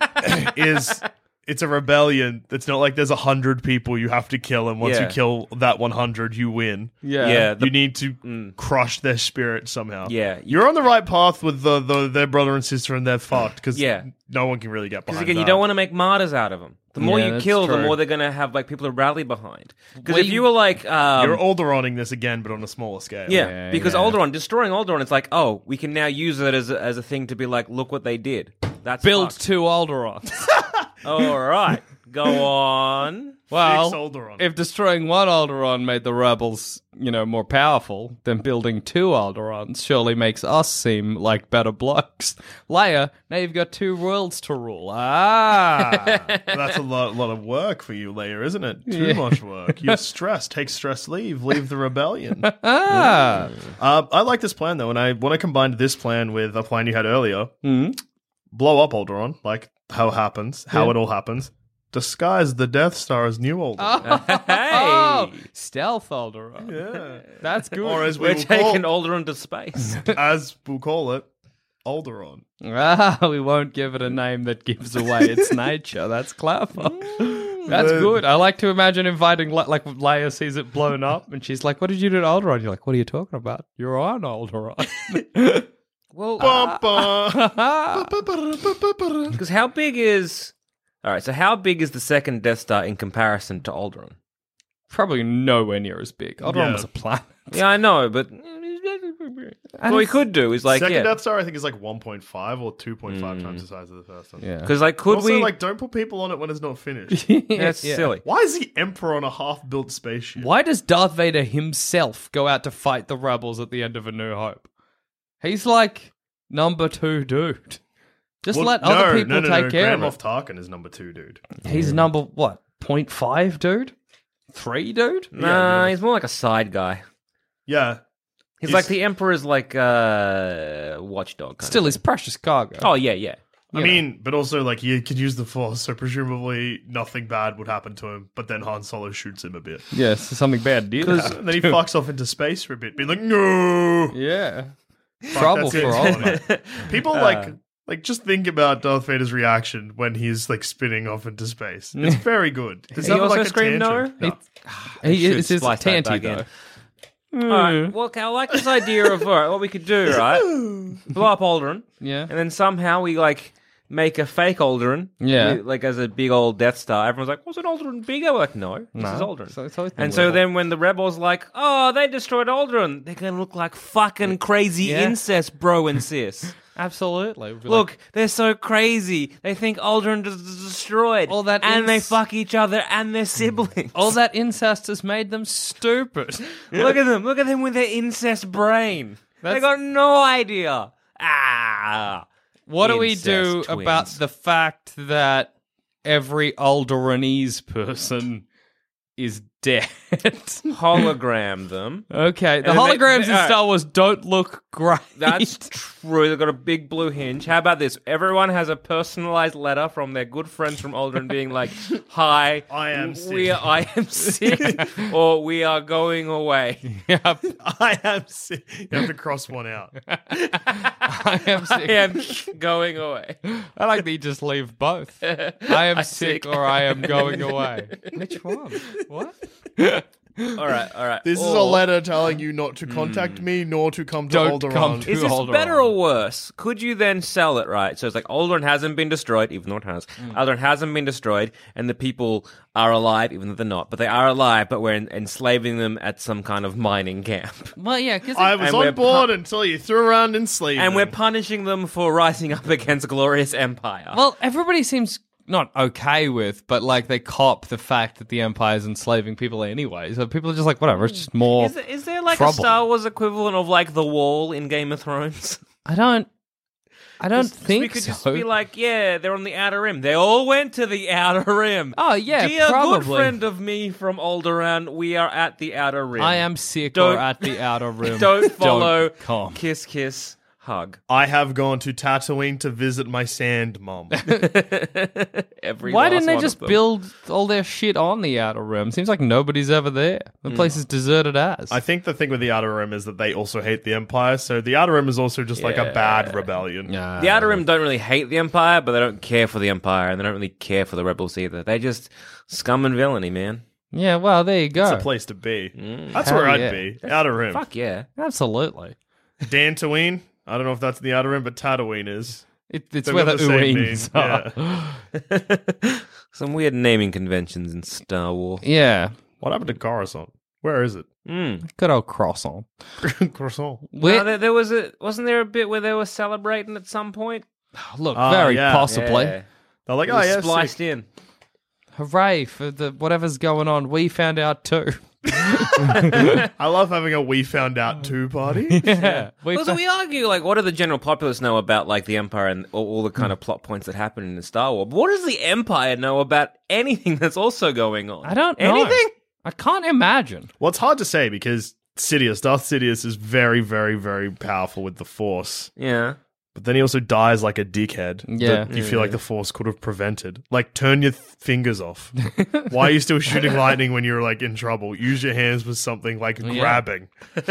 It's a rebellion. It's not like there's 100 people you have to kill, and once you Yeah. kill that 100, you win. Yeah. You need to crush their spirit somehow. Yeah. You're on the right path with their brother and sister, and they're fucked because Yeah. no one can really get Because behind again, you that. don't want to make martyrs out of them. The more Yeah, you that's kill, the true. more they're going to have like people to rally behind. Because Well, if you were like, You're Alderaning this again, but on a smaller scale. yeah, because yeah. destroying Alderaan, it's like, oh, we can now use it as a thing to be like, look what they did. That's Build fucked. 2 Alderons. All right, go on. Well, Alderaan. if destroying 1 Alderon made the rebels, more powerful, then building 2 Alderons surely makes us seem like better blokes. Leia, now you've got 2 worlds to rule. Ah. That's a lot of work for you, Leia, isn't it? Too much work. You're stressed. Take stress leave. Leave the rebellion. Ah. I like this plan though, and when I combined this plan with a plan you had earlier, blow up Alderaan, like how it all happens. Disguise the Death Star as New Alderaan. Oh, Hey, stealth Alderon. Yeah. That's good. Or as we're will taking Alderaan to space. as we'll call it, Alderaan. We won't give it a name that gives away its nature. That's clever. That's good. I like to imagine inviting, like Leia sees it blown up, and she's like, "What did you do to Alderaan?" You're like, "What are you talking about? You're on Alderaan." Well, Ba-ba. because how big is... All right, so how big is the second Death Star in comparison to Alderaan? Probably nowhere near as big. Alderaan Yeah. was a planet. Yeah, I know, but what we could do is like, Second yeah, Death Star, I think, is like 1.5 or 2.5 times the size of the first one. Yeah. because like, could Also, we? like, don't put people on it when it's not finished. That's Yeah. silly. Why is the Emperor on a half-built spaceship? Why does Darth Vader himself go out to fight the rebels at the end of A New Hope? He's like number 2 dude. Just let other people take care Grand of it. Moff Tarkin is number 2, dude. He's number, what, 0.5 dude? 3 dude? Nah, he's more like a side guy. Yeah. He's like the Emperor's like watchdog. Still his precious cargo. Oh yeah. I mean, but also, like, he could use the Force, so presumably nothing bad would happen to him, but then Han Solo shoots him a bit. Yes, something bad did. And then he fucks off into space for a bit, being like, no! Yeah. Fuck, Trouble that's for it. all man. People, like, just think about Darth Vader's reaction when he's, like, spinning off into space. It's very good. Does He that have, also like, a screamed tantrum? no? It's his splice that tanty, back though. in. All right. Well, okay, I like this idea of what we could do, right? Blow up Alderaan. Yeah. And then somehow we, like, make a fake Alderaan. Yeah. Like, as a big old Death Star. Everyone's like, wasn't Alderaan bigger? We're like, no, this is Alderaan. So it's always been And so little. then when the rebels like, oh, they destroyed Alderaan, they're going to look like fucking crazy Yeah. incest bro and sis. Absolutely. We'd be Look, like, they're so crazy. They think Alderaan is destroyed. All that and they ins- fuck each other and their siblings. all that incest has made them stupid. Look at them. Look at them with their incest brain. They That's- got no idea. Ah. What do we do Incest about twins. the fact that every Alderaanese person is dead? Hologram them. Okay, the And then holograms in all right. Star Wars don't look great. That's true. They've got a big blue hinge. How about this? Everyone has a personalized letter from their good friends from Alderaan being like, hi, I am I am sick, or we are going away. Yep. I am sick. You have to cross one out. I am I sick. am going away. I like that you just leave both. I am sick or I am going away. Which one? What? All right. This is a letter telling you not to contact me, nor to come to Don't Alderaan. come to- Is this Alderaan. better or worse? Could you then sell it, right? So it's like Alderaan hasn't been destroyed, even though it has. Alderaan hasn't been destroyed, and the people are alive, even though they're not. But they are alive, but we're enslaving them at some kind of mining camp. Well, yeah, because I was And we're on board until you threw around and slaved And we're them. punishing them for rising up against glorious empire. well, everybody seems not okay with, but like they cop the fact that the Empire is enslaving people anyway. So people are just like, whatever. It's just more. Is there like trouble. a Star Wars equivalent of like the Wall in Game of Thrones? I don't think we could so. just be like, yeah, they're on the Outer Rim. They all went to the Outer Rim. Oh, yeah, Dear probably. good friend of me from Alderaan, we are at the Outer Rim. I am sick Don't- or at the outer rim. Don't follow. Don't come. Kiss, kiss, hug. I have gone to Tatooine to visit my sand mom. Every Why last didn't they one just of them. build all their shit on the outer rim? Seems like nobody's ever there. The place is deserted as. I think the thing with the Outer Rim is that they also hate the Empire, so the Outer Rim is also just like a bad rebellion. The Outer Rim don't really hate the Empire, but they don't care for the Empire, and they don't really care for the rebels either. They just scum and villainy, man. Yeah, well, there you go. It's a place to be. That's Hell where I'd yeah. be. Outer Rim. Fuck yeah. Absolutely. Dantooine. I don't know if that's the Outer Rim, but Tatooine is. It's They've where the got the same Ueens name, are. Some weird naming conventions in Star Wars. Yeah. What happened to Coruscant? Where is it? Good old croissant. Croissant. No, there was wasn't there a bit where they were celebrating at some point? Look, Ah, very yeah. possibly. Yeah. They're like, It oh was yeah, spliced sick. in. Hooray for the whatever's going on. We found out too. I love having a we found out too party. Yeah. Well, so we argue, like, what do the general populace know about, like, the Empire and all the kind of plot points that happen in the Star Wars? But what does the Empire know about anything that's also going on? I don't know. Anything? I can't imagine. Well, it's hard to say because Darth Sidious is very, very, very powerful with the Force. Yeah. But then he also dies like a dickhead. Yeah. That you feel like the Force could have prevented. Like, turn your fingers off. Why are you still shooting lightning when you're, like, in trouble? Use your hands with something like grabbing.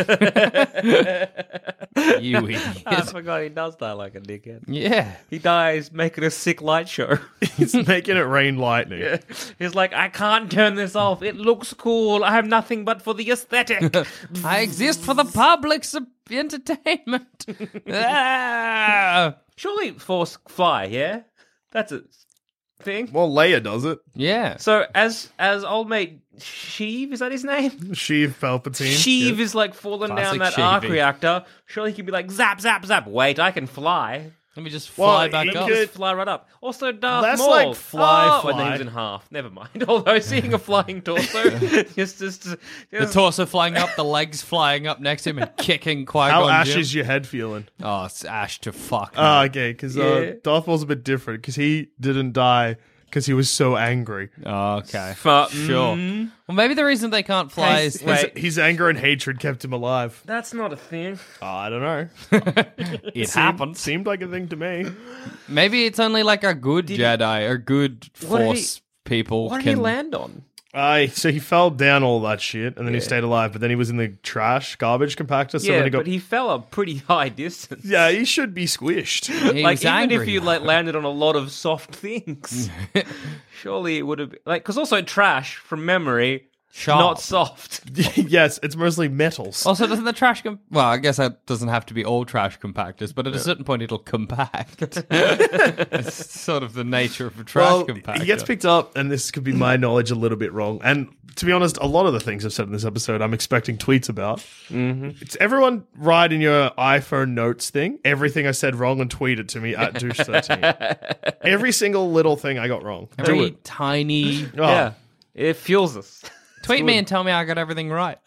You I idiot. forgot he does die like a dickhead. Yeah. He dies making a sick light show. He's making it rain lightning. He's like, I can't turn this off. It looks cool. I have nothing but for the aesthetic. I exist for the public's entertainment. Ah. Surely Force fly, yeah? That's a thing. Well, Leia does it. Yeah. So as old mate Sheev, is that his name? Sheev Palpatine. Sheev is like falling down Classic that arc Sheevy. reactor. Surely he could be like, zap, zap, zap. Wait, I can fly. Let me just Well, fly back he up. could- Just fly right up. Also, Darth That's Maul. like fly, Oh, and then fly. he was in half. Never mind. Although seeing a flying torso, just The torso flying up, the legs flying up next to him and kicking Qui-Gon How Ash Jinn. is your head feeling? Oh, it's Ash to fuck. Ah, okay, because Yeah. Darth Maul's a bit different because he didn't die because he was so angry. Okay. But, Sure. Well, maybe the reason they can't fly is His anger and hatred kept him alive. That's not a thing. I don't know. it happens. Seemed like a thing to me. Maybe it's only like a good Jedi or good What did Force people What did can he land on? So he fell down all that shit, and then he stayed alive, but then he was in the garbage compactor. So when Yeah, he got, but he fell a pretty high distance. yeah, he should be squished. He Like, was even angry. if you landed on a lot of soft things, surely it would have been because also trash from memory, Sharp. not soft. Yes, it's mostly metals. Also, doesn't the trash well, I guess that doesn't have to be all trash compactors, but at a certain point it'll compact. It's sort of the nature of a trash compactor. he gets picked up, and this could be my knowledge a little bit wrong. And to be honest, a lot of the things I've said in this episode, I'm expecting tweets about. Mm-hmm. It's everyone write in your iPhone notes thing everything I said wrong and tweet it to me at douche13. Every single little thing I got wrong. Do Very it. tiny. Oh. Yeah, it fuels us. Tweet me and tell me I got everything right.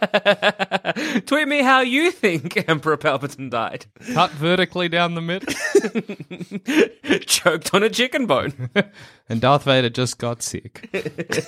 Tweet me how you think Emperor Palpatine died. Cut vertically down the middle. Choked on a chicken bone. And Darth Vader just got sick. I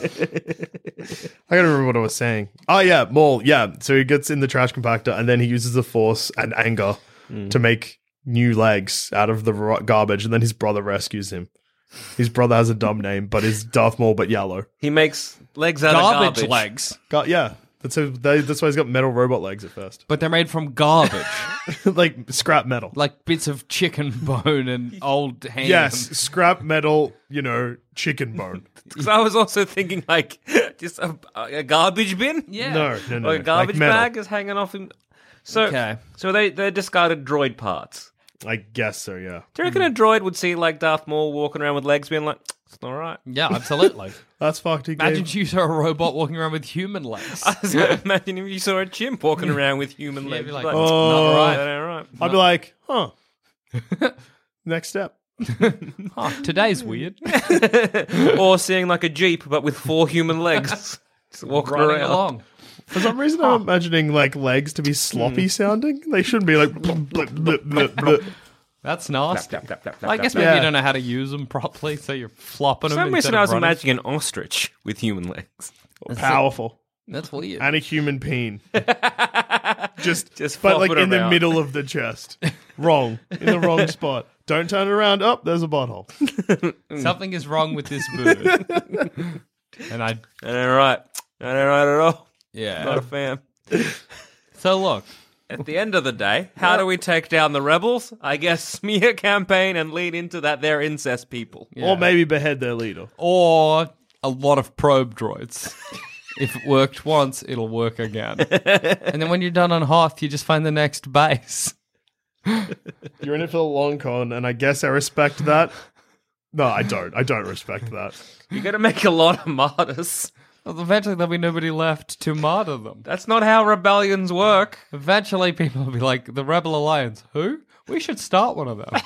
gotta remember what I was saying. Oh yeah, Maul. Yeah, so he gets in the trash compactor, and then he uses the Force and anger to make new legs out of the garbage, and then his brother rescues him. His brother has a dumb name, but is Darth Maul, but yellow. He makes legs out Garbage of garbage. legs. Yeah, that's why he's got metal robot legs at first, But they're made from garbage. like scrap metal. Like bits of chicken bone and old ham. Yes, scrap metal. Chicken bone. Because I was also thinking like just a garbage bin. Yeah. No. Like a garbage metal. bag is hanging off him. So, Okay. so they discarded droid parts. I guess so. Yeah, Do you reckon a droid would see like Darth Maul walking around with legs, being like, "It's all right." Yeah, absolutely. that's fucked. Imagine you saw a robot walking around with human legs. I was gonna imagine if you saw a chimp walking around with human Yeah, legs. be like, like, "It's Oh. not right. That ain't right. I'd be like, huh. Next step. Oh, today's weird. Or seeing like a jeep but with 4 human legs, just walking Running around. along. For some reason, I'm imagining like legs to be sloppy sounding. They shouldn't be like. Blip, blip, blip, blip, blip. That's nasty. Flap, flap, flap, flap, Well, I guess flap, maybe Yeah. you don't know how to use them properly, so you're flopping For them. some reason, instead I of was running. imagining an ostrich with human legs. Powerful. That's weird. And a human peen. Just Just but flop like it in the around. middle of the chest. Wrong. In the wrong spot. Don't turn it around. Up, there's a butthole. Something is wrong with this bird. And I, That ain't right. That ain't right at all. yeah. Not a fan. So look, At the end of the day, how do we take down the rebels? I guess smear campaign and lead into that they're incest people. Yeah. Or maybe behead their leader. or a lot of probe droids. If it worked once, it'll work again. And then when you're done on Hoth, you just find the next base. You're in it for the long con, and I guess I respect that. No, I don't. I don't respect that. You got to make a lot of martyrs. Well, eventually there'll be nobody left to martyr them. That's not how rebellions work. Eventually people will be like, the Rebel Alliance, who? We should start one of them.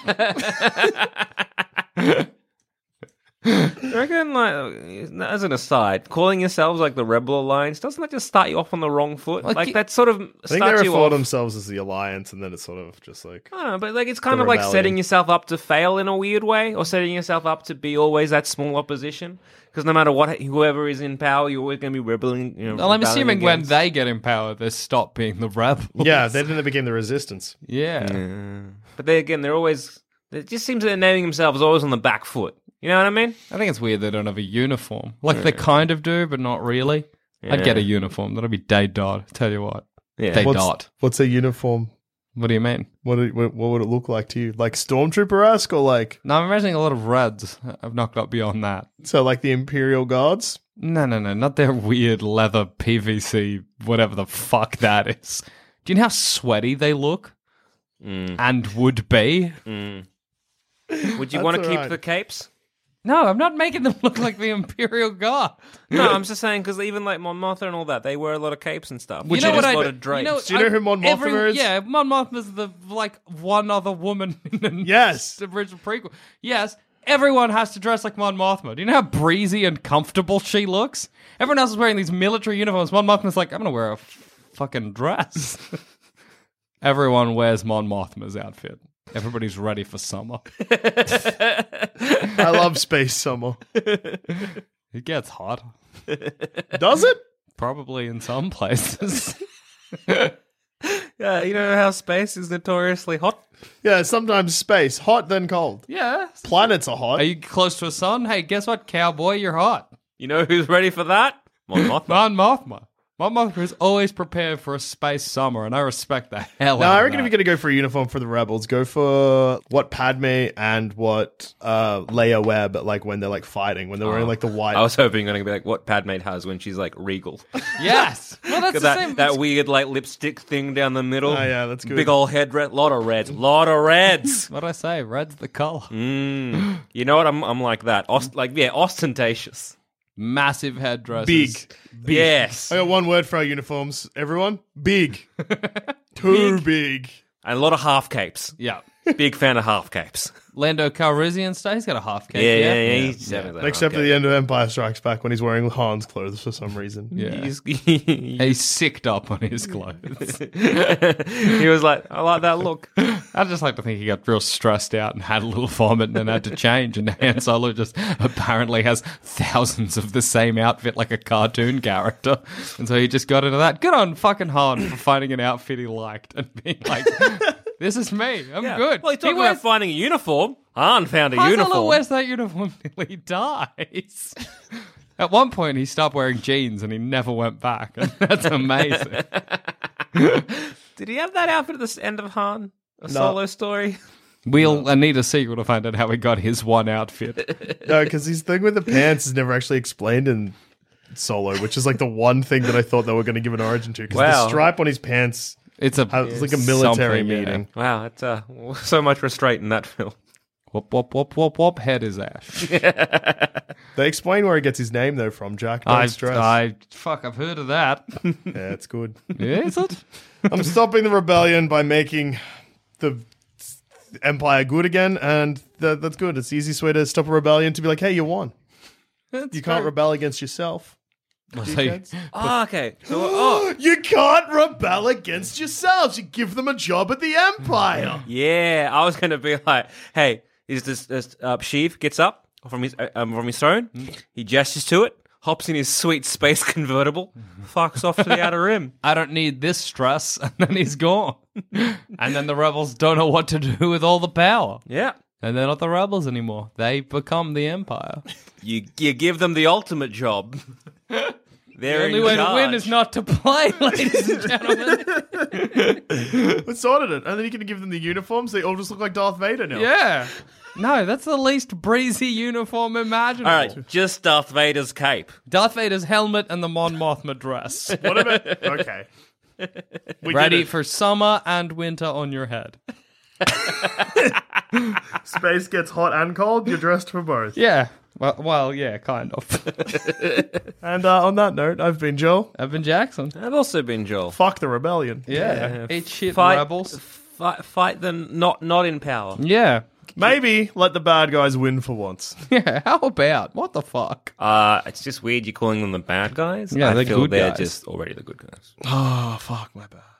I reckon, like, as an aside, calling yourselves like the Rebel Alliance, doesn't that just start you off on the wrong foot? Like, Like that sort of I think they starts you refer off. themselves as the Alliance, and then it's sort of just like. I don't know, but like it's kind The of like rebellion. setting yourself up to fail in a weird way, or setting yourself up to be always that small opposition. Because no matter what, whoever is in power, you're always going to be rebelling. Well, I'm rebelling assuming when against. they get in power, they stop being the rebels. Yeah, then they became the Resistance. Yeah. But they again, they're always. It just seems that they're naming themselves always on the back foot. You know what I mean? I think it's weird they don't have a uniform. Like, they kind of do, but not really. I'd get a uniform. That'd be Day Dot. Tell you what. Yeah. Day Dot. What's a uniform? What do you mean? What would it look like to you? Like Stormtrooper-esque, or like No, I'm imagining a lot of reds. I've not got beyond that. so like the Imperial Guards? No, not their weird leather PVC, whatever the fuck that is. Do you know how sweaty they look? And would be? Would you That's want to keep alright. the capes? No, I'm not making them look like the Imperial Guard. No, I'm just saying because even like Mon Mothma and all that, they wear a lot of capes and stuff. Would Which you is just a lot of drapes. Do you know who Mon Mothma is? Yeah, Mon Mothma's the like one other woman in the Yes. original prequel. Yes, everyone has to dress like Mon Mothma. Do you know how breezy and comfortable she looks? Everyone else is wearing these military uniforms. Mon Mothma's like, I'm gonna wear a fucking dress. Everyone wears Mon Mothma's outfit. Everybody's ready for summer. I love space summer. It gets hot. Does it? Probably in some places. Yeah, you know how space is notoriously hot? Yeah, sometimes space. Hot, then cold. Yeah. Planets are hot. Are you close to a sun? Hey, guess what, cowboy? You're hot. You know who's ready for that? Mon Mothma. Mon Mothma. Mon Mothma is always prepared for a space summer, and I respect the hell No, out I of reckon if that. you're going to go for a uniform for the rebels, go for what Padme and what Leia wear, but like when they're like fighting, when they're wearing like the white. I was hoping you're going to be like what Padme has when she's like regal. Yes. Well, that's the same. that weird like lipstick thing down the middle. Oh, yeah, that's good. Big old head red. Lot of reds. Lot of reds. What I say? Red's the color. You know what? I'm like that. Ostentatious. Massive headdresses. Big. Yes. I got one word for our uniforms, everyone. Big. Too big. And a lot of half capes. Yeah. Big fan of half capes. Lando Calrissian style. He's got a half cape. Yeah. He's definitely Except at the end of Empire Strikes Back when he's wearing Han's clothes for some reason. Yeah. He He's sicked up on his clothes. was like, I like that look. I just like to think he got real stressed out and had a little vomit and then had to change. And Han Solo just apparently has thousands of the same outfit like a cartoon character. And so he just got into that. Good on fucking Han for finding an outfit he liked and being like, this is me. I'm good. Well, he's talking about finding a uniform. Han found a Han uniform. Solo wears that uniform till he dies. At one point, he stopped wearing jeans and he never went back. And that's amazing. Did he have that outfit at the end of Han? A solo story? We'll need a sequel to find out how he got his one outfit. No, because his thing with the pants is never actually explained in Solo, which is like the one thing that I thought they were going to give an origin to. Because Wow. the stripe on his pants It's has like a military something, yeah. meaning. Wow, it's so much restraint in that film. Whoop, whoop, whoop, whoop, whoop, head is ash. They explain where he gets his name, though, from, Jack. Don't stress. I've heard of that. Yeah, it's good. Yeah, is it? I'm stopping the rebellion by making the Empire good again, and that's good. It's the easiest way to stop a rebellion to be like, hey, you won. You can't rebel against yourself. So you- dickheads. Okay. So, You can't rebel against yourselves. You give them a job at the Empire. yeah, I was going to be like, hey, is this Sheev gets up from his throne, he gestures to it, hops in his sweet space convertible, fucks off to the outer rim. I don't need this stress, and then he's gone. And then the rebels don't know what to do with all the power. Yeah. And they're not the rebels anymore. They become the Empire. You give them the ultimate job. They're The only in way charge. to win is not to play, ladies and gentlemen. We sorted it. And then you can give them the uniforms. They all just look like Darth Vader now. Yeah. No, that's the least breezy uniform imaginable. All right, just Darth Vader's cape. Darth Vader's helmet and the Mon Mothma dress. What about... Okay. We Ready did it. for summer and winter on your head. Space gets hot and cold. You're dressed for both. Yeah. Well, yeah, kind of. And on that note, I've been Joel. Evan Jackson. I've also been Joel. Fuck the rebellion. Yeah. Eat shit, Fight- rebels. Fight them not in power. Yeah. Maybe let the bad guys win for once. Yeah, how about? What the fuck? It's just weird you're calling them the bad guys. Yeah, I they're feel good they're guys. just already the good guys. Oh, fuck, my bad.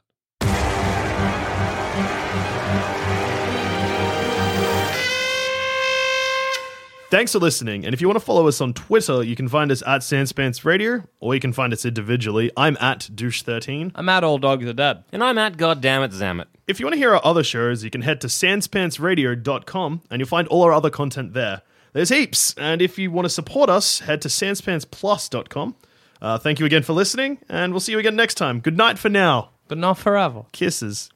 Thanks for listening, and if you want to follow us on Twitter, you can find us at Sanspants Radio, or you can find us individually. I'm at Douche13. I'm at All Dogs Are Dead. And I'm at Goddammit Zammit. If you want to hear our other shows, you can head to sanspantsradio.com, and you'll find all our other content there. There's heaps, and if you want to support us, head to sanspantsplus.com. Thank you again for listening, and we'll see you again next time. Good night for now. But not forever. Kisses.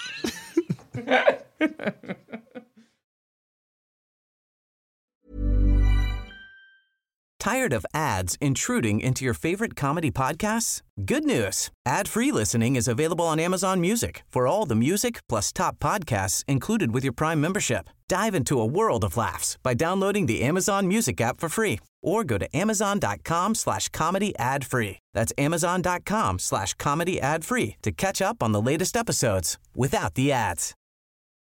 Tired of ads intruding into your favorite comedy podcasts? Good news. Ad-free listening is available on Amazon Music for all the music plus top podcasts included with your Prime membership. Dive into a world of laughs by downloading the Amazon Music app for free or go to amazon.com/comedy ad-free. That's amazon.com/comedy ad-free to catch up on the latest episodes without the ads.